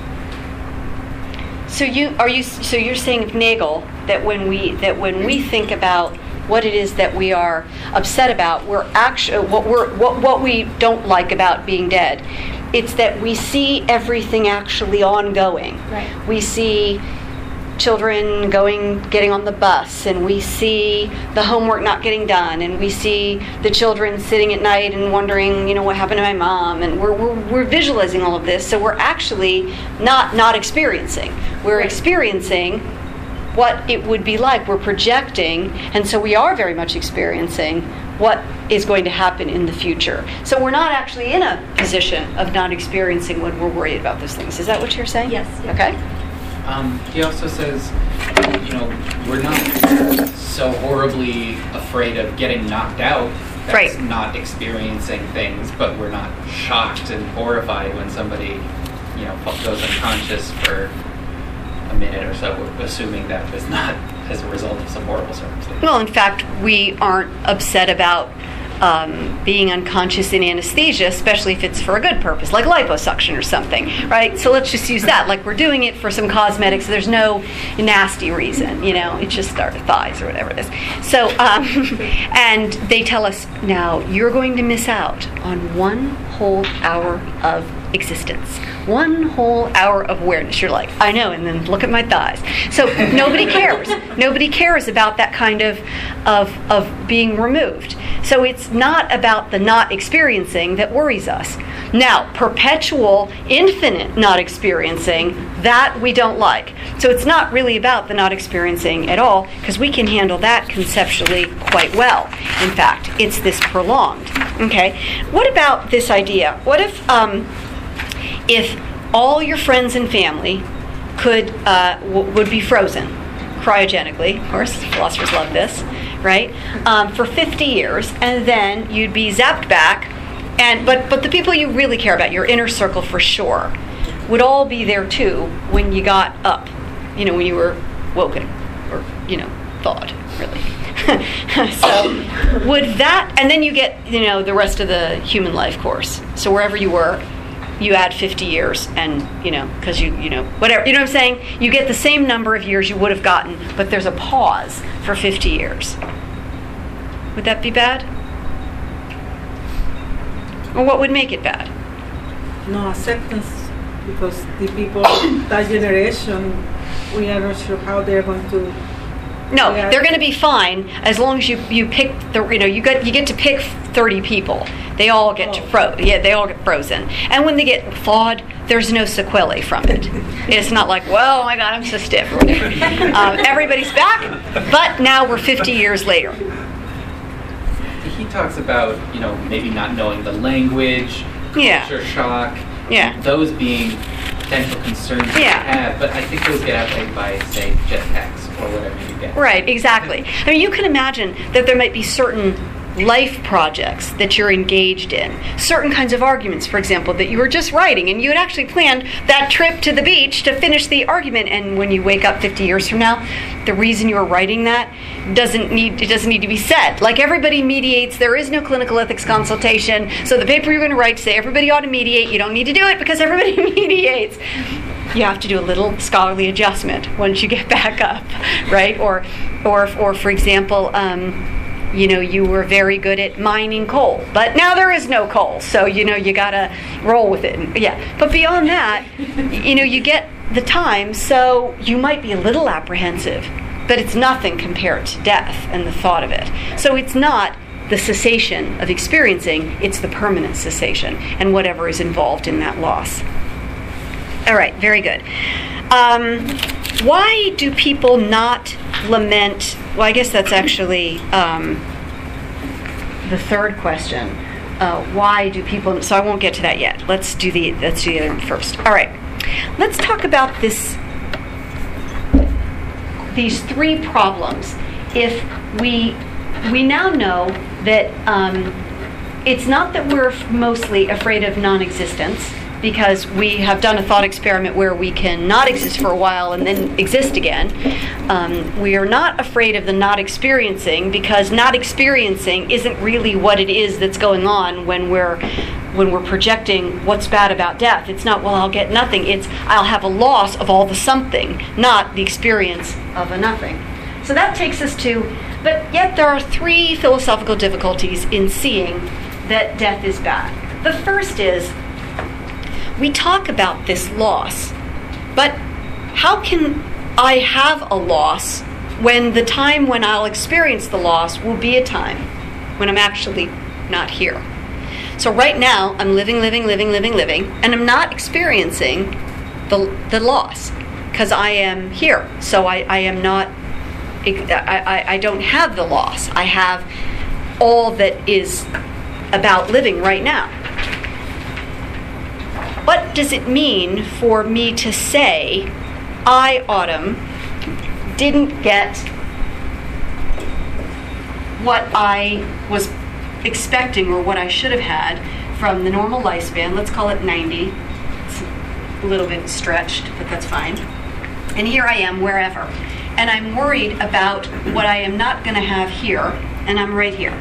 S1: So you're saying of Nagel that when we think about what it is that we are upset about, we're actually what we don't like about being dead. It's that we see everything actually ongoing.
S10: Right.
S1: We see children getting on the bus, and we see the homework not getting done, and we see the children sitting at night and wondering, what happened to my mom, and we're visualizing all of this. So we're actually not experiencing. We're experiencing what it would be like. We're projecting, and so we are very much experiencing what is going to happen in the future. So we're not actually in a position of not experiencing when we're worried about those things. Is that what you're saying?
S10: Yes.
S1: Okay.
S2: He also says, we're not so horribly afraid of getting knocked out. That's not experiencing things, but we're not shocked and horrified when somebody, goes unconscious for a minute or so, assuming that was not as a result of some horrible circumstance.
S1: Well, in fact, we aren't upset about being unconscious in anesthesia, especially if it's for a good purpose, like liposuction or something, right? So let's just use that, like we're doing it for some cosmetics. There's no nasty reason, it's just our thighs or whatever it is. So, and they tell us, now you're going to miss out on 1 whole hour of existence. 1 whole hour of awareness. You're like, I know, and then look at my thighs. So nobody cares. Nobody cares about that kind of being removed. So it's not about the not experiencing that worries us. Now, perpetual, infinite not experiencing, that we don't like. So it's not really about the not experiencing at all, because we can handle that conceptually quite well. In fact, it's this prolonged. Okay? What about this idea? What if all your friends and family would be frozen cryogenically? Of course, philosophers love this, right? For 50 years, and then you'd be zapped back, but the people you really care about, your inner circle for sure, would all be there too when you got up, when you were woken, or thawed, really. So would that, and then you get the rest of the human life course. So wherever you were, you add 50 years, and because whatever, what I'm saying, you get the same number of years you would have gotten, but there's a pause for 50 years. Would that be bad? Or what would make it bad?
S5: No, acceptance, because the people that generation, we are not sure how they're going to.
S1: No, they're going to be fine as long as you pick you get to pick 30 people. They all get they all get frozen. And when they get thawed, there's no sequelae from it. It's not like, well, oh my God, I'm so stiff or whatever. Everybody's back, but now we're 50 years later.
S2: He talks about, maybe not knowing the language, culture shock, those being potential concerns that you have, but I think those get outweighed by, say, jetpacks or whatever you get.
S1: Right, exactly. I mean, you can imagine that there might be certain life projects that you're engaged in, certain kinds of arguments, for example, that you were just writing, and you had actually planned that trip to the beach to finish the argument, and when you wake up 50 years from now, the reason you were writing that doesn't need to be said. Like, everybody mediates, there is no clinical ethics consultation, so the paper you're going to write say everybody ought to mediate, you don't need to do it because everybody mediates. You have to do a little scholarly adjustment once you get back up, right? Or for example, you were very good at mining coal, but now there is no coal, so you gotta roll with it. Yeah, but beyond that, you get the time, so you might be a little apprehensive, but it's nothing compared to death and the thought of it. So it's not the cessation of experiencing, it's the permanent cessation and whatever is involved in that loss. All right, very good. Why do people not lament? Well, I guess that's actually the third question. Why do people? So I won't get to that yet. Let's do the other one first. All right, let's talk about these three problems. If we now know that it's not that we're mostly afraid of non-existence, because we have done a thought experiment where we can not exist for a while and then exist again. We are not afraid of the not experiencing, because not experiencing isn't really what it is that's going on when we're projecting what's bad about death. It's not, well, I'll get nothing. It's, I'll have a loss of all the something, not the experience of a nothing. So that takes us to, but yet there are three philosophical difficulties in seeing that death is bad. The first is, we talk about this loss, but how can I have a loss when the time when I'll experience the loss will be a time when I'm actually not here? So right now, I'm living, and I'm not experiencing the loss because I am here. So I am not, I don't have the loss. I have all that is about living right now. What does it mean for me to say, I, Autumn, didn't get what I was expecting or what I should have had from the normal lifespan? Let's call it 90. It's a little bit stretched, but that's fine. And here I am, wherever. And I'm worried about what I am not going to have here, and I'm right here.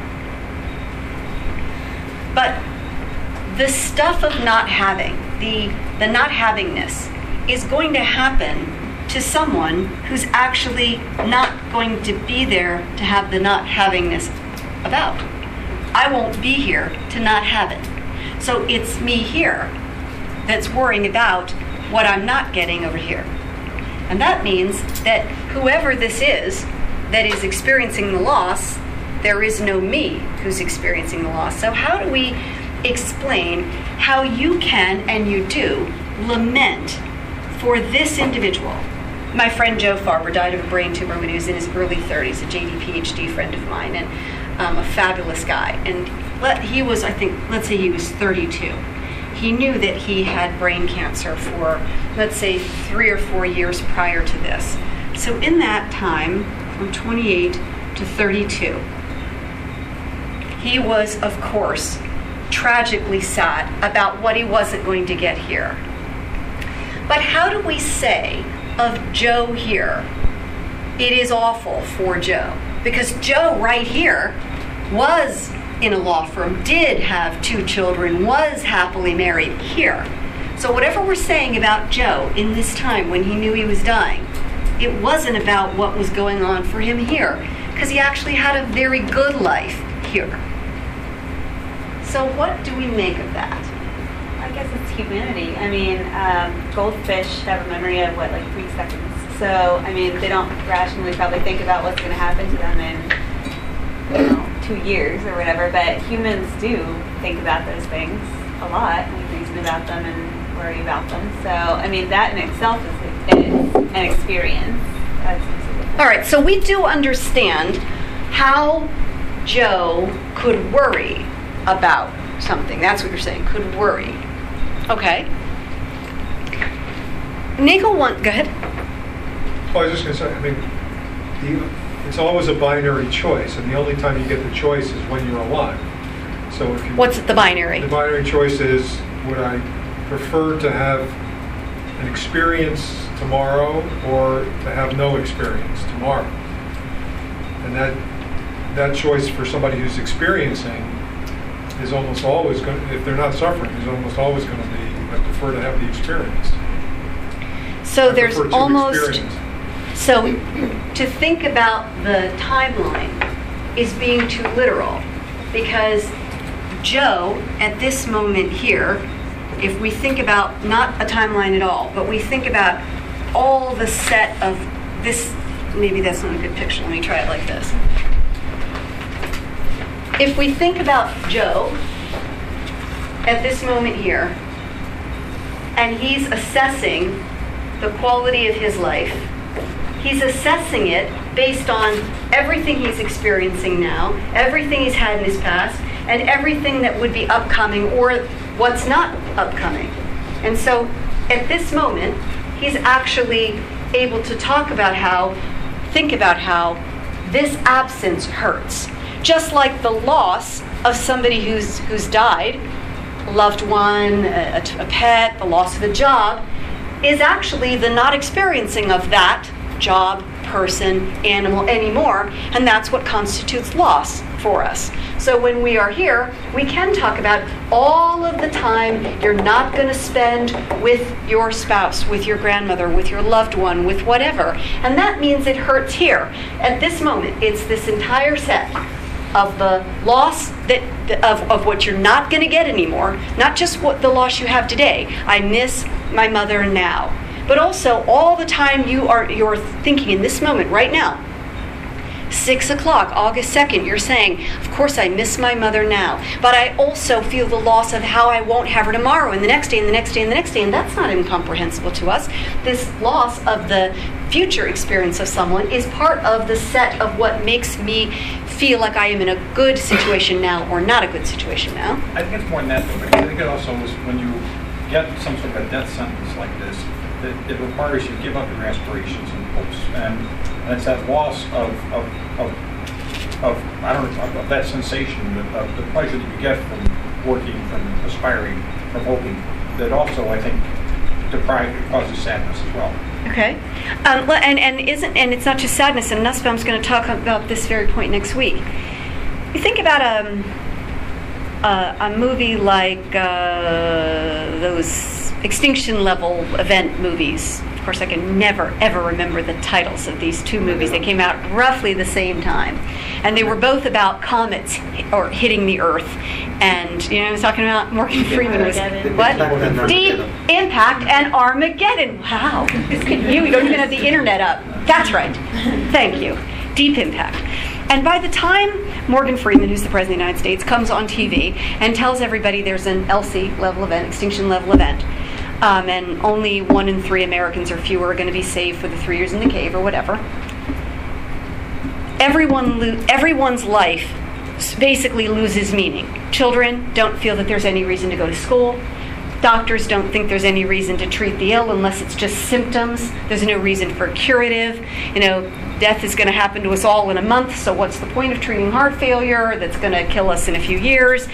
S1: But the stuff of not having, the not havingness, is going to happen to someone who's actually not going to be there to have the not havingness about. I won't be here to not have it. So it's me here that's worrying about what I'm not getting over here. And that means that whoever this is that is experiencing the loss, there is no me who's experiencing the loss. So how do we explain how you can and you do lament for this individual? My friend Joe Farber died of a brain tumor when he was in his early 30s, a JD PhD friend of mine, and a fabulous guy. And he was, I think, let's say he was 32. He knew that he had brain cancer for, let's say, 3 or 4 years prior to this. So in that time, from 28 to 32, he was, of course, tragically sad about what he wasn't going to get here. But how do we say of Joe here, it is awful for Joe? Because Joe right here was in a law firm, did have 2 children, was happily married here. So whatever we're saying about Joe in this time when he knew he was dying, it wasn't about what was going on for him here, because he actually had a very good life here. So what do we make of that?
S13: I guess it's humanity. I mean, goldfish have a memory of, 3 seconds. So, I mean, they don't rationally probably think about what's going to happen to them in, 2 years or whatever, but humans do think about those things a lot, and reason about them and worry about them. So, I mean, that in itself is an experience.
S1: All right, so we do understand how Joe could worry about something. That's what you're saying, could worry. Okay. Nagel, go ahead.
S12: Well, I was just going to say, it's always a binary choice, and the only time you get the choice is when you're alive. So if you,
S1: what's the binary? The
S12: binary choice is, would I prefer to have an experience tomorrow or to have no experience tomorrow? And that choice for somebody who's experiencing is almost always going to, if they're not suffering, is almost always going to be, I prefer to have the experience.
S1: So there's almost, so to think about the timeline, is being too literal, because Joe, at this moment here, if we think about not a timeline at all, but we think about all the set of this, maybe that's not a good picture, let me try it like this. If we think about Joe at this moment here, and he's assessing the quality of his life, he's assessing it based on everything he's experiencing now, everything he's had in his past, and everything that would be upcoming or what's not upcoming. And so at this moment, he's actually able to think about how this absence hurts. Just like the loss of somebody who's died, a loved one, a pet, the loss of a job, is actually the not experiencing of that job, person, animal anymore, and that's what constitutes loss for us. So when we are here, we can talk about all of the time you're not going to spend with your spouse, with your grandmother, with your loved one, with whatever. And that means it hurts here. At this moment, it's this entire set of the loss of what you're not going to get anymore, not just what the loss you have today. I miss my mother now. But also all the time you're thinking in this moment right now, 6 o'clock, August 2nd, you're saying, of course I miss my mother now, but I also feel the loss of how I won't have her tomorrow and the next day and the next day and the next day, and that's not incomprehensible to us. This loss of the future experience of someone is part of the set of what makes me feel like I am in a good situation now or not a good situation now.
S9: I think it's more than that, though, because I think it also is when you get some sort of a death sentence like this, it requires you to give up your aspirations and hopes, and it's that loss of I don't know, of that sensation, of the pleasure that you get from working, from aspiring, from hoping, that also I think causes sadness as well.
S1: Okay, and it's not just sadness. And Nussbaum's going to talk about this very point next week. You think about a movie like those extinction level event movies. Of course, I can never ever remember the titles of these two movies. They came out roughly the same time, and they were both about comets hitting the Earth. And you know, I was talking about Morgan Freeman was what? Deep Impact and Armageddon. Wow, you don't even have the internet up. That's right. Thank you. Deep Impact. And by the time Morgan Freeman, who's the President of the United States, comes on TV and tells everybody there's an ELSI level event, extinction level event, and only 1 in 3 Americans or fewer are going to be saved for the 3 years in the cave or whatever, everyone's life basically loses meaning. Children don't feel that there's any reason to go to school. Doctors don't think there's any reason to treat the ill unless it's just symptoms. There's no reason for a curative. You know, death is going to happen to us all in a month, so what's the point of treating heart failure that's going to kill us in a few years?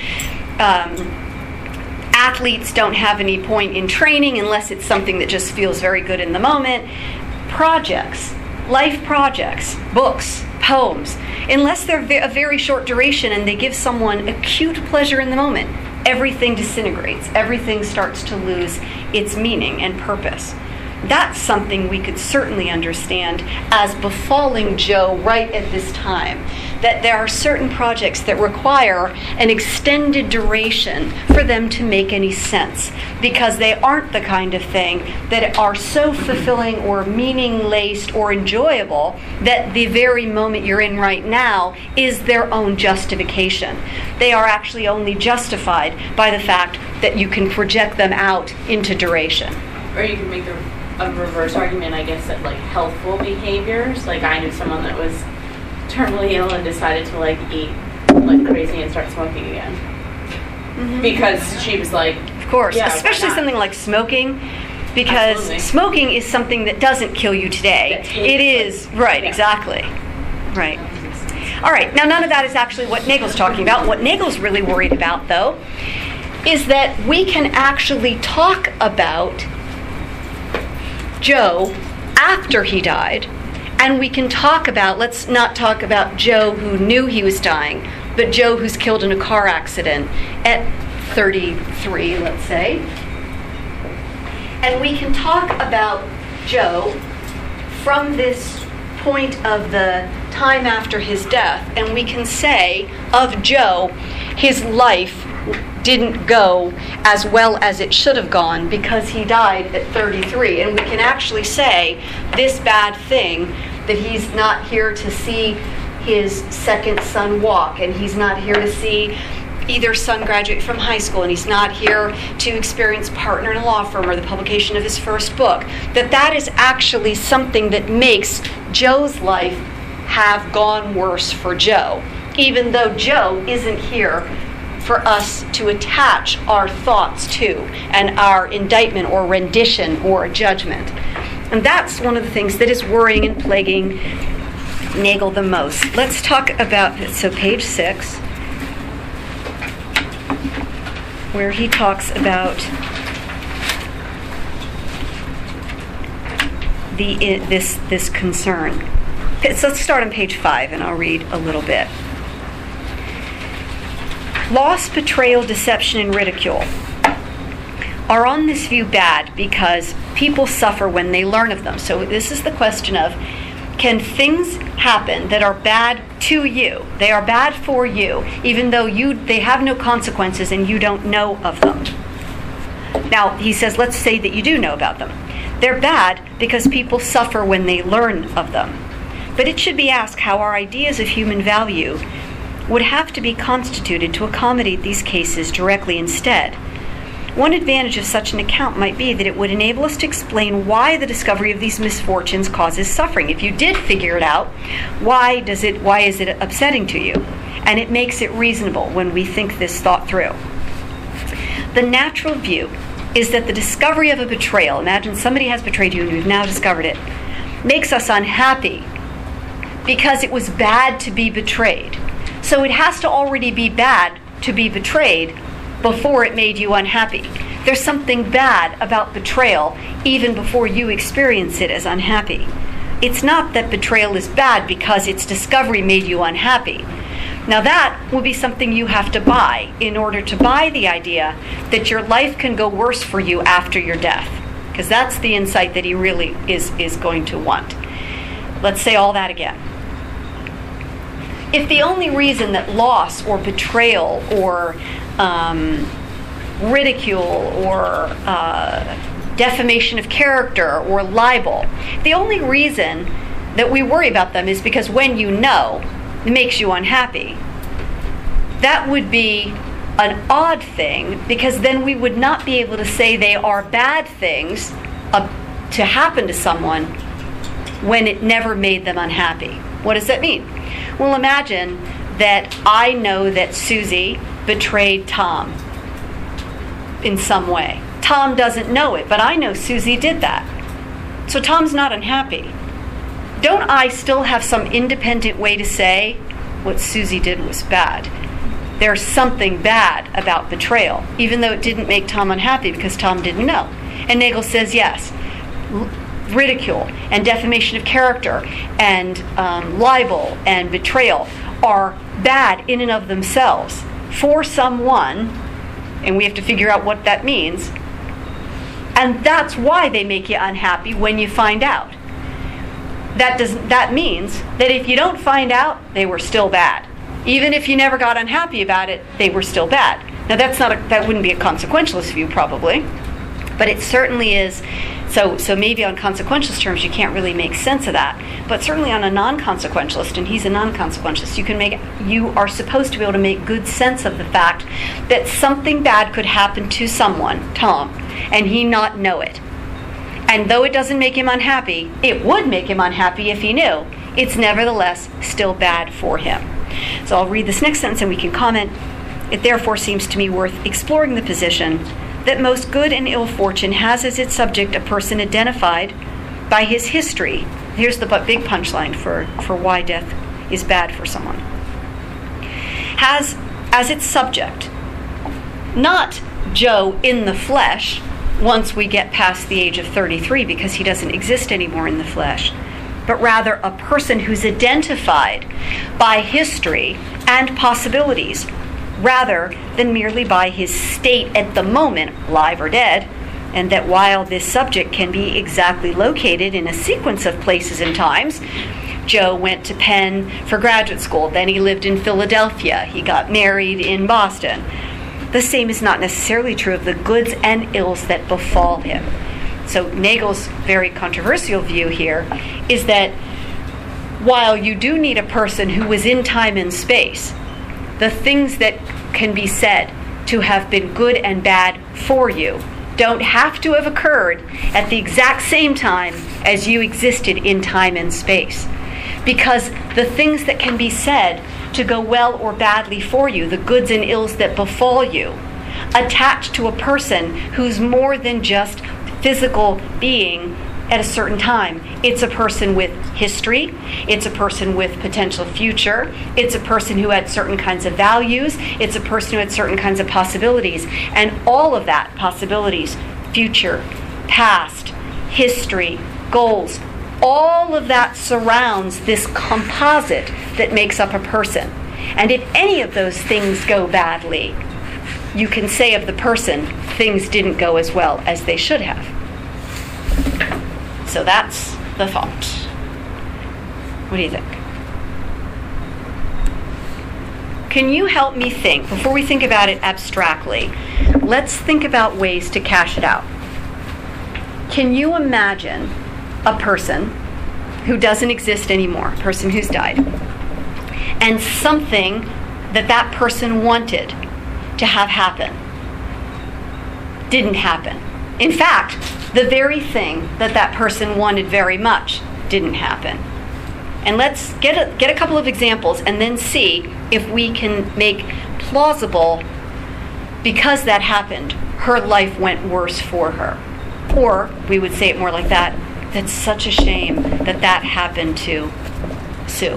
S1: Athletes don't have any point in training unless it's something that just feels very good in the moment. Projects, life projects, books, poems, unless they're a very short duration and they give someone acute pleasure in the moment, everything disintegrates. Everything starts to lose its meaning and purpose. That's something we could certainly understand as befalling Joe right at this time. That there are certain projects that require an extended duration for them to make any sense, because they aren't the kind of thing that are so fulfilling or meaning-laced or enjoyable that the very moment you're in right now is their own justification. They are actually only justified by the fact that you can project them out into duration.
S14: Or you can make a reverse argument, I guess, that like healthful behaviors. Like I knew someone that was terminally ill and decided to like eat like crazy and start smoking again. Mm-hmm. Because she was like,
S1: of course, yeah, especially something like smoking, because absolutely. Smoking is something that doesn't kill you today. It is right, yeah. Exactly, right. All right, now none of that is actually what Nagel's talking about. What Nagel's really worried about, though, is that we can actually talk about Joe after he died, and we can talk about, let's not talk about Joe who knew he was dying, but Joe who's killed in a car accident at 33, let's say. And we can talk about Joe from this point of the time after his death, and we can say of Joe, his life didn't go as well as it should have gone because he died at 33. And we can actually say this bad thing, that he's not here to see his second son walk, and he's not here to see either son graduate from high school, and he's not here to experience partner in a law firm or the publication of his first book, that is actually something that makes Joe's life have gone worse for Joe, even though Joe isn't here for us to attach our thoughts to and our indictment or rendition or judgment. And that's one of the things that is worrying and plaguing Nagel the most. Let's talk about this. So page 6, where he talks about this concern. So let's start on page 5, and I'll read a little bit. Loss, betrayal, deception, and ridicule are on this view bad because people suffer when they learn of them. So this is the question of, can things happen that are bad to you? They are bad for you, even though they have no consequences and you don't know of them. Now, he says, let's say that you do know about them. They're bad because people suffer when they learn of them. But it should be asked how our ideas of human value would have to be constituted to accommodate these cases directly instead. One advantage of such an account might be that it would enable us to explain why the discovery of these misfortunes causes suffering. If you did figure it out, why is it upsetting to you? And it makes it reasonable when we think this thought through. The natural view is that the discovery of a betrayal, imagine somebody has betrayed you and you've now discovered it, makes us unhappy because it was bad to be betrayed. So it has to already be bad to be betrayed before it made you unhappy. There's something bad about betrayal even before you experience it as unhappy. It's not that betrayal is bad because its discovery made you unhappy. Now that would be something you have to buy in order to buy the idea that your life can go worse for you after your death, because that's the insight that he really is going to want. Let's say all that again. If the only reason that loss or betrayal or ridicule or defamation of character or libel, the only reason that we worry about them is because when you know, it makes you unhappy, that would be an odd thing, because then we would not be able to say they are bad things to happen to someone when it never made them unhappy. What does that mean? Well, imagine that I know that Susie betrayed Tom in some way. Tom doesn't know it, but I know Susie did that. So Tom's not unhappy. Don't I still have some independent way to say what Susie did was bad? There's something bad about betrayal, even though it didn't make Tom unhappy because Tom didn't know. And Nagel says yes. Ridicule and defamation of character and libel and betrayal are bad in and of themselves for someone, and we have to figure out what that means. And that's why they make you unhappy when you find out. That means that if you don't find out, they were still bad. Even if you never got unhappy about it, they were still bad. Now that wouldn't be a consequentialist view probably, but it certainly is. So maybe on consequentialist terms you can't really make sense of that, but certainly on a non-consequentialist, and he's a non-consequentialist, you are supposed to be able to make good sense of the fact that something bad could happen to someone, Tom, and he not know it. And though it doesn't make him unhappy, it would make him unhappy if he knew. It's nevertheless still bad for him. So I'll read this next sentence and we can comment. It therefore seems to me worth exploring the position that most good and ill fortune has as its subject a person identified by his history. Here's the big punchline for why death is bad for someone. Has as its subject not Joe in the flesh once we get past the age of 33 because he doesn't exist anymore in the flesh, but rather a person who's identified by history and possibilities rather than merely by his state at the moment, alive or dead, and that while this subject can be exactly located in a sequence of places and times, Joe went to Penn for graduate school, then he lived in Philadelphia, he got married in Boston. The same is not necessarily true of the goods and ills that befall him. So Nagel's very controversial view here is that while you do need a person who was in time and space, the things that can be said to have been good and bad for you don't have to have occurred at the exact same time as you existed in time and space. Because the things that can be said to go well or badly for you, the goods and ills that befall you, attach to a person who's more than just physical being at a certain time. It's a person with history, it's a person with potential future, it's a person who had certain kinds of values, it's a person who had certain kinds of possibilities. And all of that, possibilities, future, past, history, goals, all of that surrounds this composite that makes up a person. And if any of those things go badly, you can say of the person, things didn't go as well as they should have. So that's the thought. What do you think? Can you help me think, before we think about it abstractly, let's think about ways to cash it out. Can you imagine a person who doesn't exist anymore, a person who's died, and something that that person wanted to have happen didn't happen? In fact, the very thing that that person wanted very much didn't happen. And let's get a couple of examples and then see if we can make plausible, because that happened, her life went worse for her. Or we would say it more like that, that's such a shame that that happened to Sue.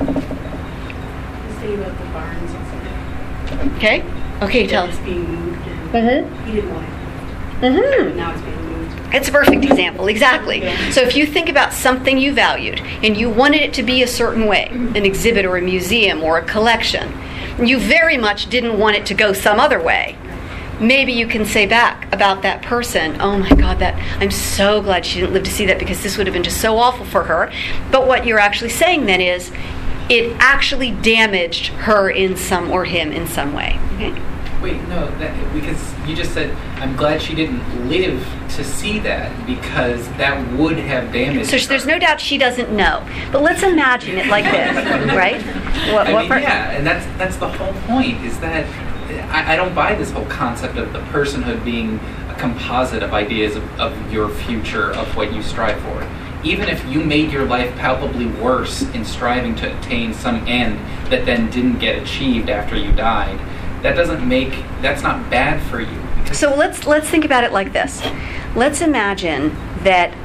S14: Say about the barns and something.
S1: Okay? Okay, tell us.
S14: It's being moved and
S1: Mm-hmm.
S14: he didn't want it.
S1: Mm-hmm.
S14: Now it's being moved.
S1: It's a perfect example, exactly. So if you think about something you valued and you wanted it to be a certain way, an exhibit or a museum or a collection, you very much didn't want it to go some other way, maybe you can say back about that person, oh my God, that I'm so glad she didn't live to see that because this would have been just so awful for her. But what you're actually saying then is it actually damaged her in some, or him in some way. Okay?
S2: Wait, no, because you just said, I'm glad she didn't live to see that because that would have damaged
S1: So
S2: her.
S1: there's no doubt she doesn't know. But let's imagine it like this, right?
S2: Yeah, and that's the whole point, is that I don't buy this whole concept of the personhood being a composite of ideas of your future, of what you strive for. Even if you made your life palpably worse in striving to attain some end that then didn't get achieved after you died, that's not bad for you.
S1: So let's think about it like this. Let's imagine that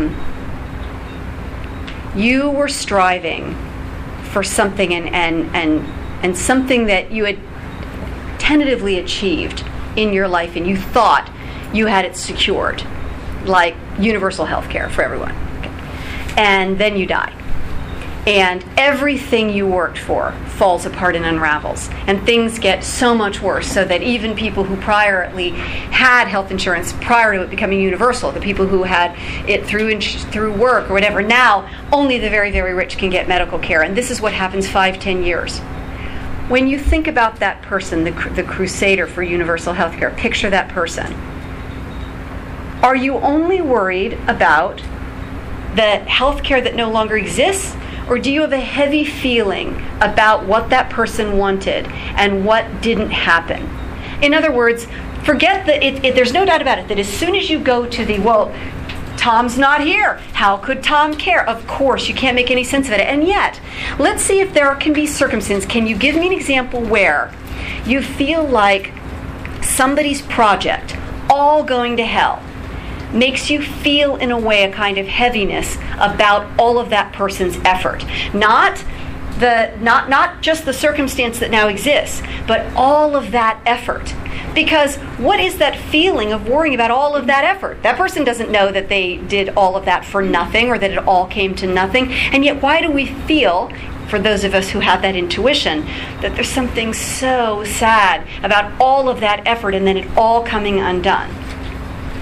S1: you were striving for something and something that you had tentatively achieved in your life, and you thought you had it secured, like universal health care for everyone. Okay. And then you die. And everything you worked for falls apart and unravels. And things get so much worse, so that even people who priorly had health insurance prior to it becoming universal, the people who had it through work or whatever, now only the very, very rich can get medical care. And this is what happens 5-10 years. When you think about that person, the crusader for universal health care, picture that person. Are you only worried about the health care that no longer exists? Or do you have a heavy feeling about what that person wanted and what didn't happen? In other words, forget that there's no doubt about it that as soon as you go to Tom's not here. How could Tom care? Of course, you can't make any sense of it. And yet, let's see if there can be circumstances. Can you give me an example where you feel like somebody's project, all going to hell, makes you feel in a way a kind of heaviness about all of that person's effort. Not just the circumstance that now exists, but all of that effort. Because what is that feeling of worrying about all of that effort? That person doesn't know that they did all of that for nothing, or that it all came to nothing. And yet why do we feel, for those of us who have that intuition, that there's something so sad about all of that effort and then it all coming undone?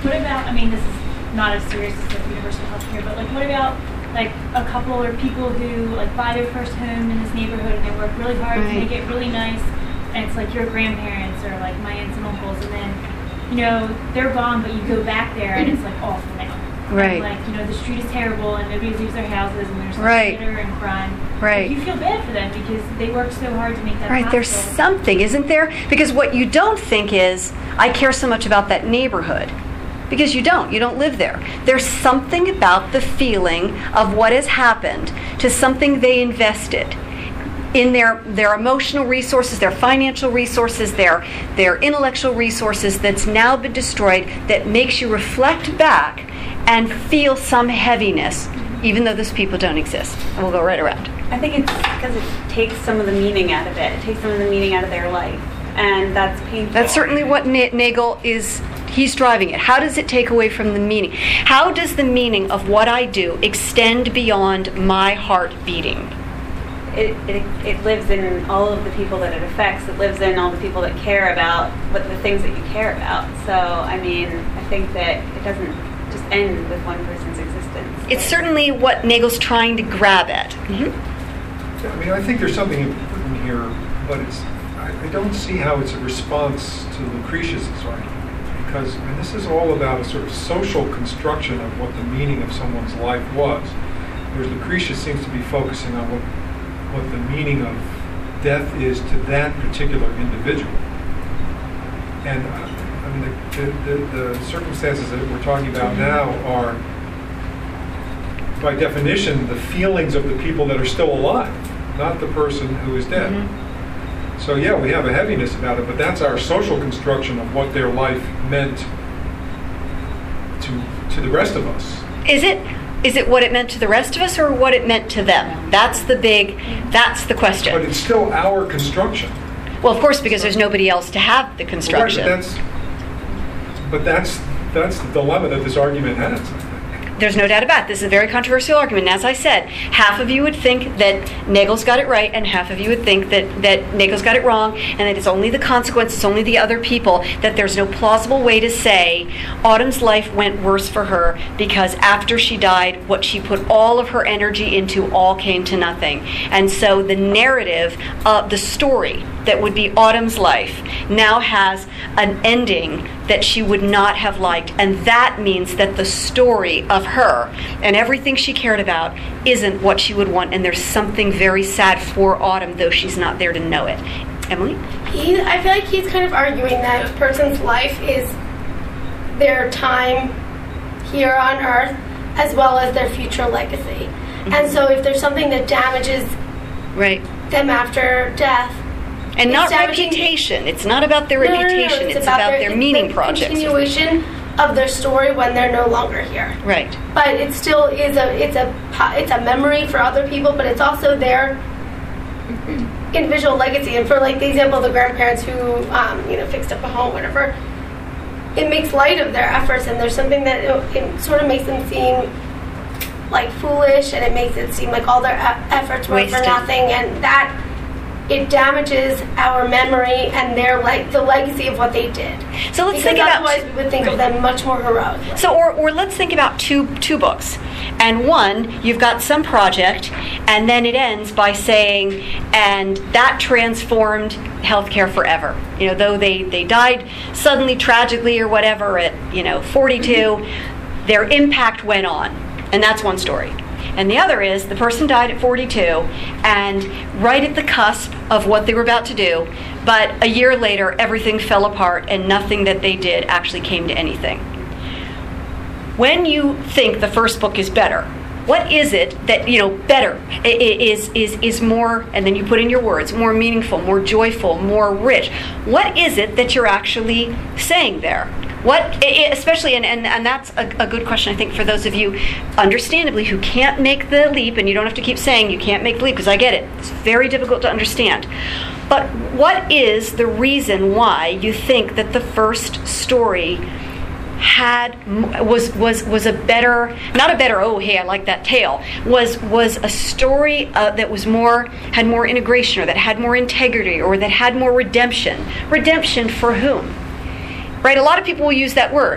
S10: what about, I mean, this is not as serious as like universal health care, but like what about like a couple or people who like buy their first home in this neighborhood and they work really hard to make it really nice, and it's like your grandparents or like my aunts and uncles, and then, you know, they're gone, but you go back there and it's like awful now.
S1: Right.
S10: And, like, you know, the street is terrible and nobody leaves their houses and there's
S1: Right.
S10: litter and crime.
S1: Right.
S10: Like, you feel bad for them because they worked so hard to make that
S1: Right, there's
S10: possible.
S1: something, isn't there? Because what you don't think is, I care so much about that neighborhood. Because you don't live there. There's something about the feeling of what has happened to something they invested in their emotional resources, their financial resources, their intellectual resources that's now been destroyed, that makes you reflect back and feel some heaviness, even though those people don't exist. And we'll go right around.
S13: I think it's because it takes some of the meaning out of it. It takes some of the meaning out of their life. And that's painful.
S1: That's certainly what Nagel is, he's driving it. How does it take away from the meaning? How does the meaning of what I do extend beyond my heart beating?
S13: It lives in all of the people that it affects. It lives in all the people that care about what the things that you care about. So, I mean, I think that it doesn't just end with one person's existence.
S1: It's certainly what Nagel's trying to grab at.
S12: Yeah, I mean, I think there's something important here, but I don't see how it's a response to Lucretius's argument, because I mean, this is all about a sort of social construction of what the meaning of someone's life was. Whereas Lucretius seems to be focusing on what the meaning of death is to that particular individual. And I mean, the circumstances that we're talking about now are, by definition, the feelings of the people that are still alive, not the person who is dead. So yeah, we have a heaviness about it, but that's our social construction of what their life meant to the rest of us.
S1: Is it what it meant to the rest of us, or what it meant to them? That's the question.
S12: But it's still our construction.
S1: Well, of course, because there's nobody else to have the construction.
S12: Right, but that's the dilemma that this argument has.
S1: There's no doubt about it. This is a very controversial argument. And as I said, half of you would think that Nagel's got it right, and half of you would think that Nagel's got it wrong, and that it's only the consequence, it's only the other people, that there's no plausible way to say Autumn's life went worse for her because after she died, what she put all of her energy into all came to nothing. And so the narrative of the story that would be Autumn's life now has an ending that she would not have liked, and that means that the story of her and everything she cared about isn't what she would want, and there's something very sad for Autumn, though she's not there to know it. Emily?
S4: I feel like he's kind of arguing that a person's life is their time here on Earth as well as their future legacy. And so if there's something that damages them after death,
S1: and not reputation. It's not about their reputation. It's about their meaning projects.
S4: Continuation of their story when they're no longer here.
S1: Right.
S4: But it still is it's a memory for other people, but it's also their individual legacy. And for like the example of the grandparents who fixed up a home, whatever, it makes light of their efforts, and there's something that it sort of makes them seem like foolish, and it makes it seem like all their efforts were for nothing, and that it damages our memory and the legacy of what they did.
S1: So let's
S4: because
S1: think about.
S4: Otherwise, we would think of them much more heroically.
S1: So, or let's think about two books, and one you've got some project, and then it ends by saying, and that transformed healthcare forever. Though they died suddenly, tragically, or whatever at 42, their impact went on, and that's one story. And the other is the person died at 42 and right at the cusp of what they were about to do, but a year later everything fell apart and nothing that they did actually came to anything. When you think the first book is better, what is it that, better is more, and then you put in your words, more meaningful, more joyful, more rich? What is it that you're actually saying there? What, especially, and that's a good question, I think, for those of you, understandably, who can't make the leap, and you don't have to keep saying you can't make the leap, because I get it. It's very difficult to understand. But what is the reason why you think that the first story was a better, not a better, oh, hey, I like that tale, was a story that had more integration, or that had more integrity, or that had more redemption. Redemption for whom? Right, a lot of people will use that word,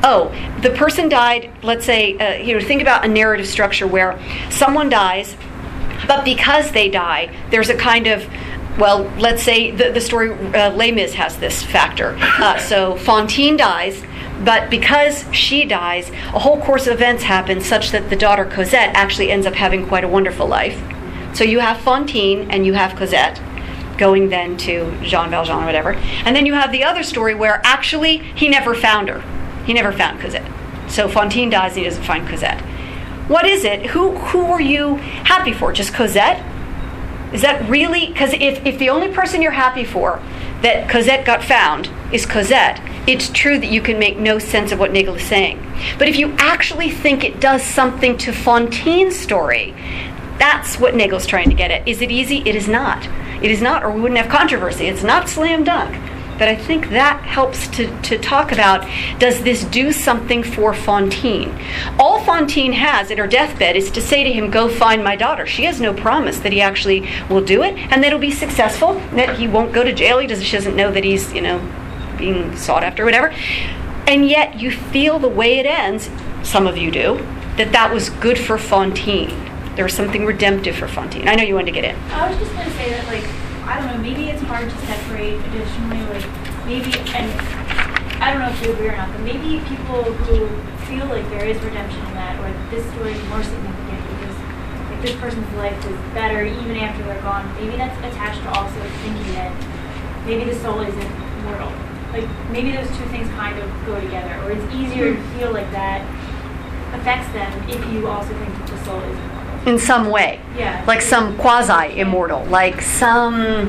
S1: the person died, let's say, think about a narrative structure where someone dies, but because they die, there's a kind of, well, let's say the story, Les Mis has this factor. So Fantine dies, but because she dies, a whole course of events happen such that the daughter Cosette actually ends up having quite a wonderful life. So you have Fantine and you have Cosette going then to Jean Valjean or whatever. And then you have the other story where actually he never found her. He never found Cosette. So Fantine dies and he doesn't find Cosette. What is it? Who are you happy for? Just Cosette? Is that really? Because if the only person you're happy for that Cosette got found is Cosette, it's true that you can make no sense of what Nagel is saying. But if you actually think it does something to Fantine's story, that's what Nagel's trying to get at. Is it easy? It is not. It is not, or we wouldn't have controversy. It's not slam dunk. But I think that helps to talk about, does this do something for Fantine? All Fantine has at her deathbed is to say to him, go find my daughter. She has no promise that he actually will do it and that it'll be successful, that he won't go to jail. She doesn't know that he's, being sought after or whatever. And yet you feel the way it ends, some of you do, that was good for Fantine. There was something redemptive for Fantine. I know you wanted to get in.
S10: I was just going to say that, I don't know, maybe it's hard to separate additionally, maybe, and I don't know if you agree or not, but maybe people who feel like there is redemption in that, or this story is more significant because this person's life is better even after they're gone, maybe that's attached to also thinking that maybe the soul isn't mortal. Maybe those two things kind of go together, or it's easier to feel like that affects them if you also think that the soul isn't mortal.
S1: In some way.
S10: Yeah.
S1: Like some quasi-immortal, like some,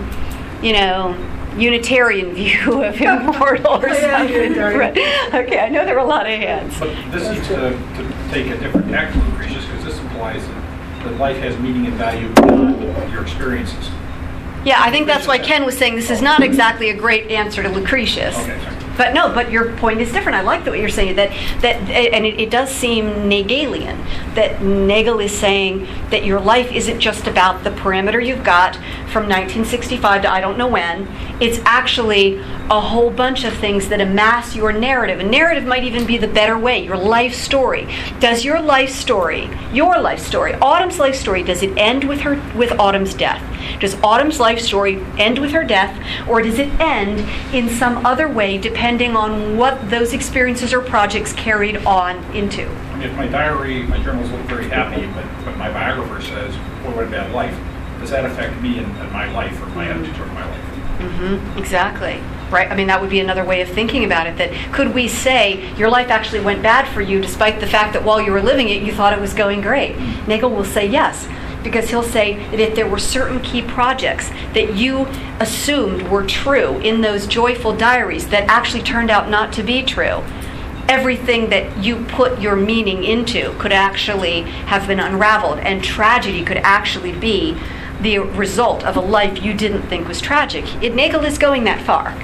S1: Unitarian view of immortal or something. Right. Okay, I know there are a lot of hands.
S9: But this seems to take a different tack to Lucretius, because this implies that life has meaning and value beyond your experiences.
S1: Yeah, I think that's why Ken was saying this is not exactly a great answer to Lucretius.
S9: Okay, sorry.
S1: But your point is different. I like the way you're saying it. And it does seem Nagelian, that Nagel is saying that your life isn't just about the parameter you've got from 1965 to I don't know when. It's actually a whole bunch of things that amass your narrative. A narrative might even be the better way, your life story. Does your life story, Autumn's life story, does it end with Autumn's death? Does Autumn's life story end with her death, or does it end in some other way depending on what those experiences or projects carried on into?
S9: If my journals look very happy, but my biographer says, what a bad life, does that affect me and my life or my attitude toward my life?
S1: Mm-hmm. Exactly. Right? I mean, that would be another way of thinking about it, that could we say your life actually went bad for you despite the fact that while you were living it, you thought it was going great? Nagel will say yes, because he'll say that if there were certain key projects that you assumed were true in those joyful diaries that actually turned out not to be true, everything that you put your meaning into could actually have been unraveled, and tragedy could actually be the result of a life you didn't think was tragic. Nagel is going that far.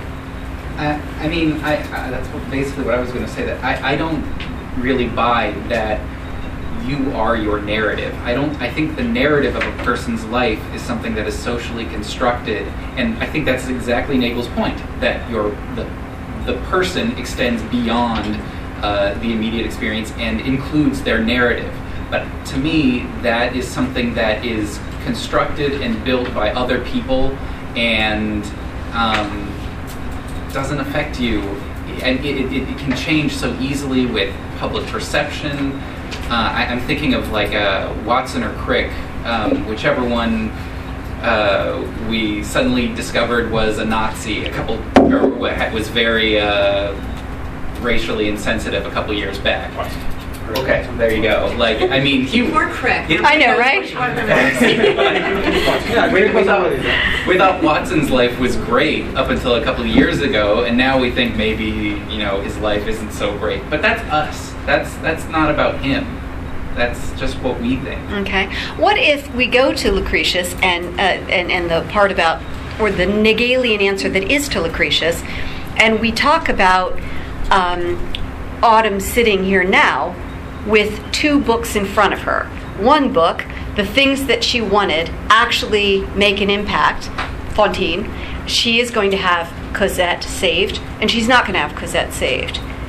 S2: That's basically what I was going to say, that I don't really buy that you are your narrative. I think the narrative of a person's life is something that is socially constructed, and I think that's exactly Nagel's point, that the person extends beyond the immediate experience and includes their narrative. But to me, that is something that is constructed and built by other people and doesn't affect you. And it can change so easily with public perception. I'm thinking of Watson or Crick, whichever one we suddenly discovered was a Nazi was very racially insensitive a couple years back. Okay, there you go.
S3: Poor Crick.
S1: I know, right?
S2: Without Watson's life was great up until a couple of years ago, and now we think maybe his life isn't so great. But that's us. That's not about him. That's just what we think.
S1: Okay. What if we go to Lucretius and the part about, or the Nagelian answer that is to Lucretius, and we talk about Autumn sitting here now with two books in front of her. One book, the things that she wanted actually make an impact. Fantine, she is going to have Cosette saved, and she's not going to have Cosette saved.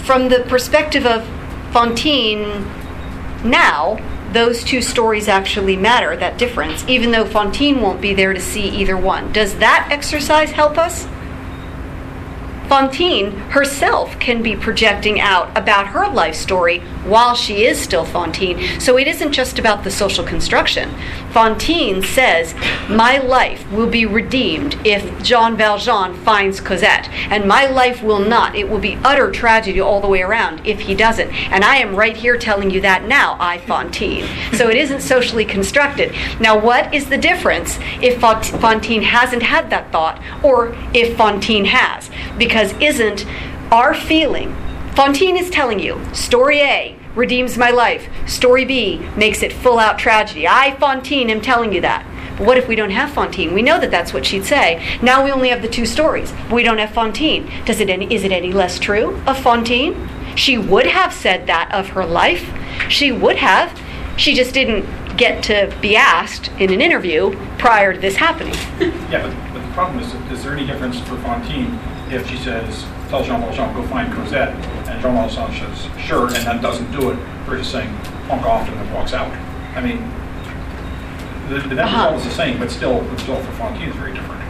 S1: from the perspective of Fantine now, those two stories actually matter, that difference, even though Fantine won't be there to see either one. Does that exercise help us? Fantine herself can be projecting out about her life story while she is still Fantine. So it isn't just about the social construction. Fantine says, my life will be redeemed if Jean Valjean finds Cosette, and my life will not. It will be utter tragedy all the way around if he doesn't. And I am right here telling you that now, I, Fantine. So it isn't socially constructed. Now, what is the difference if Fantine hasn't had that thought, or if Fantine has? Because isn't our feeling, Fantine is telling you, story A redeems my life, story B makes it full out tragedy. I, Fantine, am telling you that. But what if we don't have Fantine? We know that that's what she'd say. Now we only have the two stories. We don't have Fantine. Is it any less true of Fantine? She would have said that of her life. She would have. She just didn't get to be asked in an interview prior to this happening.
S9: Yeah, but the problem is there any difference for Fantine if she says, tell Jean Valjean, go find Cosette, and Jean Valjean says, sure, and then doesn't do it, versus saying, funk off, and then walks out? I mean, the net result is the same, but still for Fantine is very different.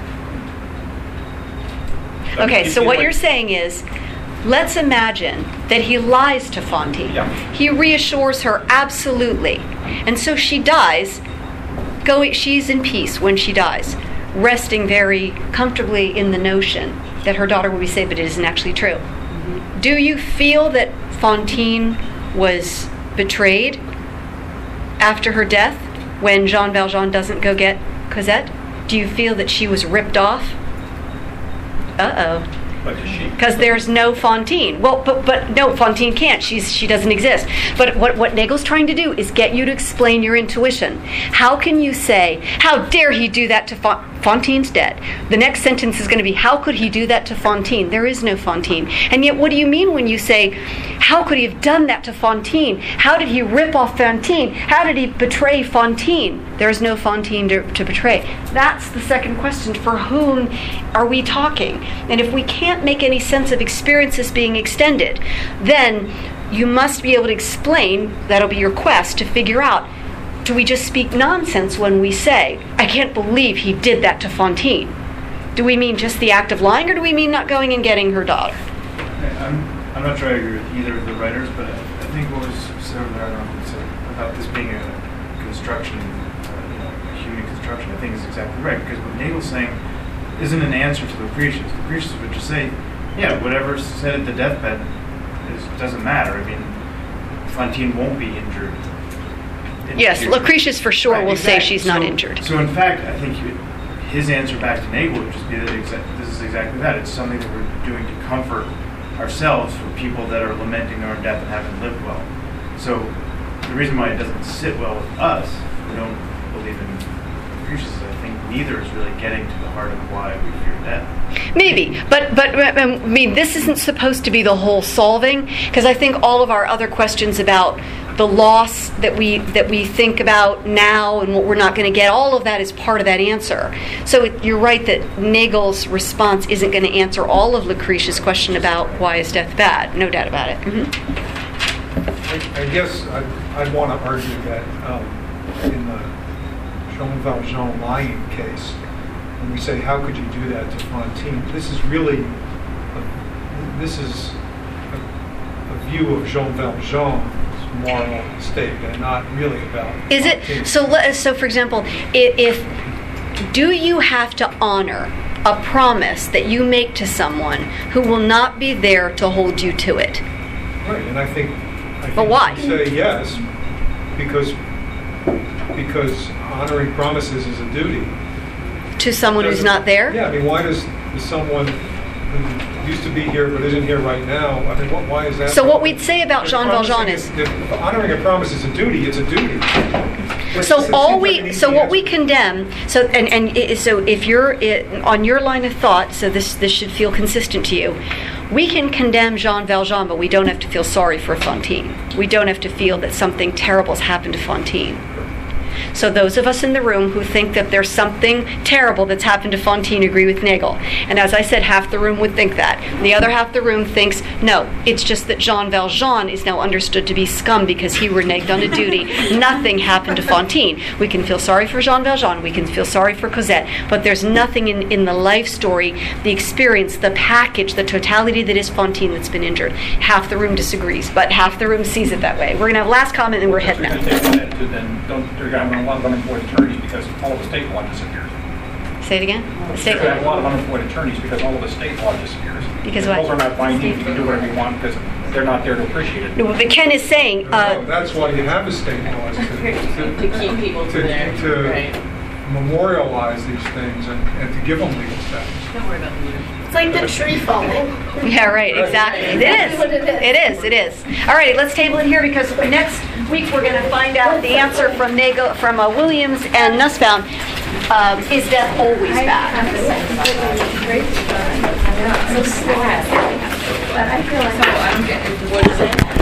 S1: Okay, so what you're saying is, let's imagine that he lies to Fantine.
S9: Yeah.
S1: He reassures her absolutely. And so she dies, she's in peace when she dies, resting very comfortably in the notion that her daughter will be saved, but it isn't actually true. Mm-hmm. Do you feel that Fantine was betrayed after her death when Jean Valjean doesn't go get Cosette? Do you feel that she was ripped off? Uh-oh.
S9: But is she?
S1: Because there's no Fantine. Well, but no, Fantine can't. She doesn't exist. But what Nagel's trying to do is get you to explain your intuition. How can you say, how dare he do that to Fantine's dead? The next sentence is going to be, how could he do that to Fantine? There is no Fantine. And yet, what do you mean when you say, how could he have done that to Fantine? How did he rip off Fantine? How did he betray Fantine? There is no Fantine to betray. That's the second question. For whom are we talking? And if we can't make any sense of experiences being extended, then you must be able to explain, that'll be your quest, to figure out, do we just speak nonsense when we say, I can't believe he did that to Fantine? Do we mean just the act of lying, or do we mean not going and getting her daughter?
S7: I'm not sure I agree with either of the writers, but I think what was said over there, I don't know if it's about this being a construction, a human construction, I think is exactly right, because what Nagel's saying isn't an answer to Lucretius. Lucretius would just say, yeah, whatever's said at the deathbed doesn't matter. I mean, Fantine won't be injured.
S1: Yes, Lucretius for sure will
S7: exactly.
S1: say she's not injured.
S7: So in fact, I think his answer back to Nagel would just be that this is exactly that. It's something that we're doing to comfort ourselves for people that are lamenting their own death and haven't lived well. So the reason why it doesn't sit well with us, we don't believe in Lucretius, I think neither is really getting to the heart of why we fear death.
S1: Maybe, but I mean, this isn't supposed to be the whole solving, because I think all of our other questions about the loss that we think about now and what we're not going to get, all of that is part of that answer. So you're right that Nagel's response isn't going to answer all of Lucretius' question about why is death bad. No doubt about it. Mm-hmm.
S12: I guess I'd want to argue that in the Jean Valjean lying case, when we say, how could you do that to Fantine, this is really a view of Jean Valjean's moral statement, not really about
S1: Is it so for example, if do you have to honor a promise that you make to someone who will not be there to hold you to it?
S12: Right, and I think
S1: but why?
S12: You say yes because honoring promises is a duty
S1: to someone who's not there.
S12: Yeah, I mean, why does someone who used to be here but isn't here right now, I mean, why is that?
S1: So what we'd say about Jean Valjean is,
S12: if honoring a promise is a duty, it's a duty.
S1: What we condemn, so if you're on your line of thought, so this should feel consistent to you. We can condemn Jean Valjean, but we don't have to feel sorry for Fantine. We don't have to feel that something terrible has happened to Fantine. So those of us in the room who think that there's something terrible that's happened to Fontaine agree with Nagel. And as I said, half the room would think that. The other half of the room thinks, no, it's just that Jean Valjean is now understood to be scum because he reneged on a duty. Nothing happened to Fontaine. We can feel sorry for Jean Valjean, we can feel sorry for Cosette, but there's nothing in the life story, the experience, the package, the totality that is Fontaine that's been injured. Half the room disagrees, but half the room sees it that way. We're going to have last comment and we're heading out.
S9: Then don't have a lot of unemployed attorneys because all of the state law disappears.
S1: Say it again?
S9: You're going to have a lot of unemployed attorneys because all of the state law disappears.
S1: Because what?
S9: Those are not binding. You can do whatever you want because they're not there to appreciate it.
S1: No, but Ken is saying...
S12: No, that's why you have a state law, is
S14: To keep people to their... Right.
S12: memorialize these things and to give them legal status.
S3: Don't worry about the leader.
S4: It's like the tree falling.
S1: Yeah, right, exactly. It is. It is. All right, let's table it here because next week we're going to find out the answer from Williams and Nussbaum. Is death always bad?
S3: So sad. But I feel like... So I don't get... What is it?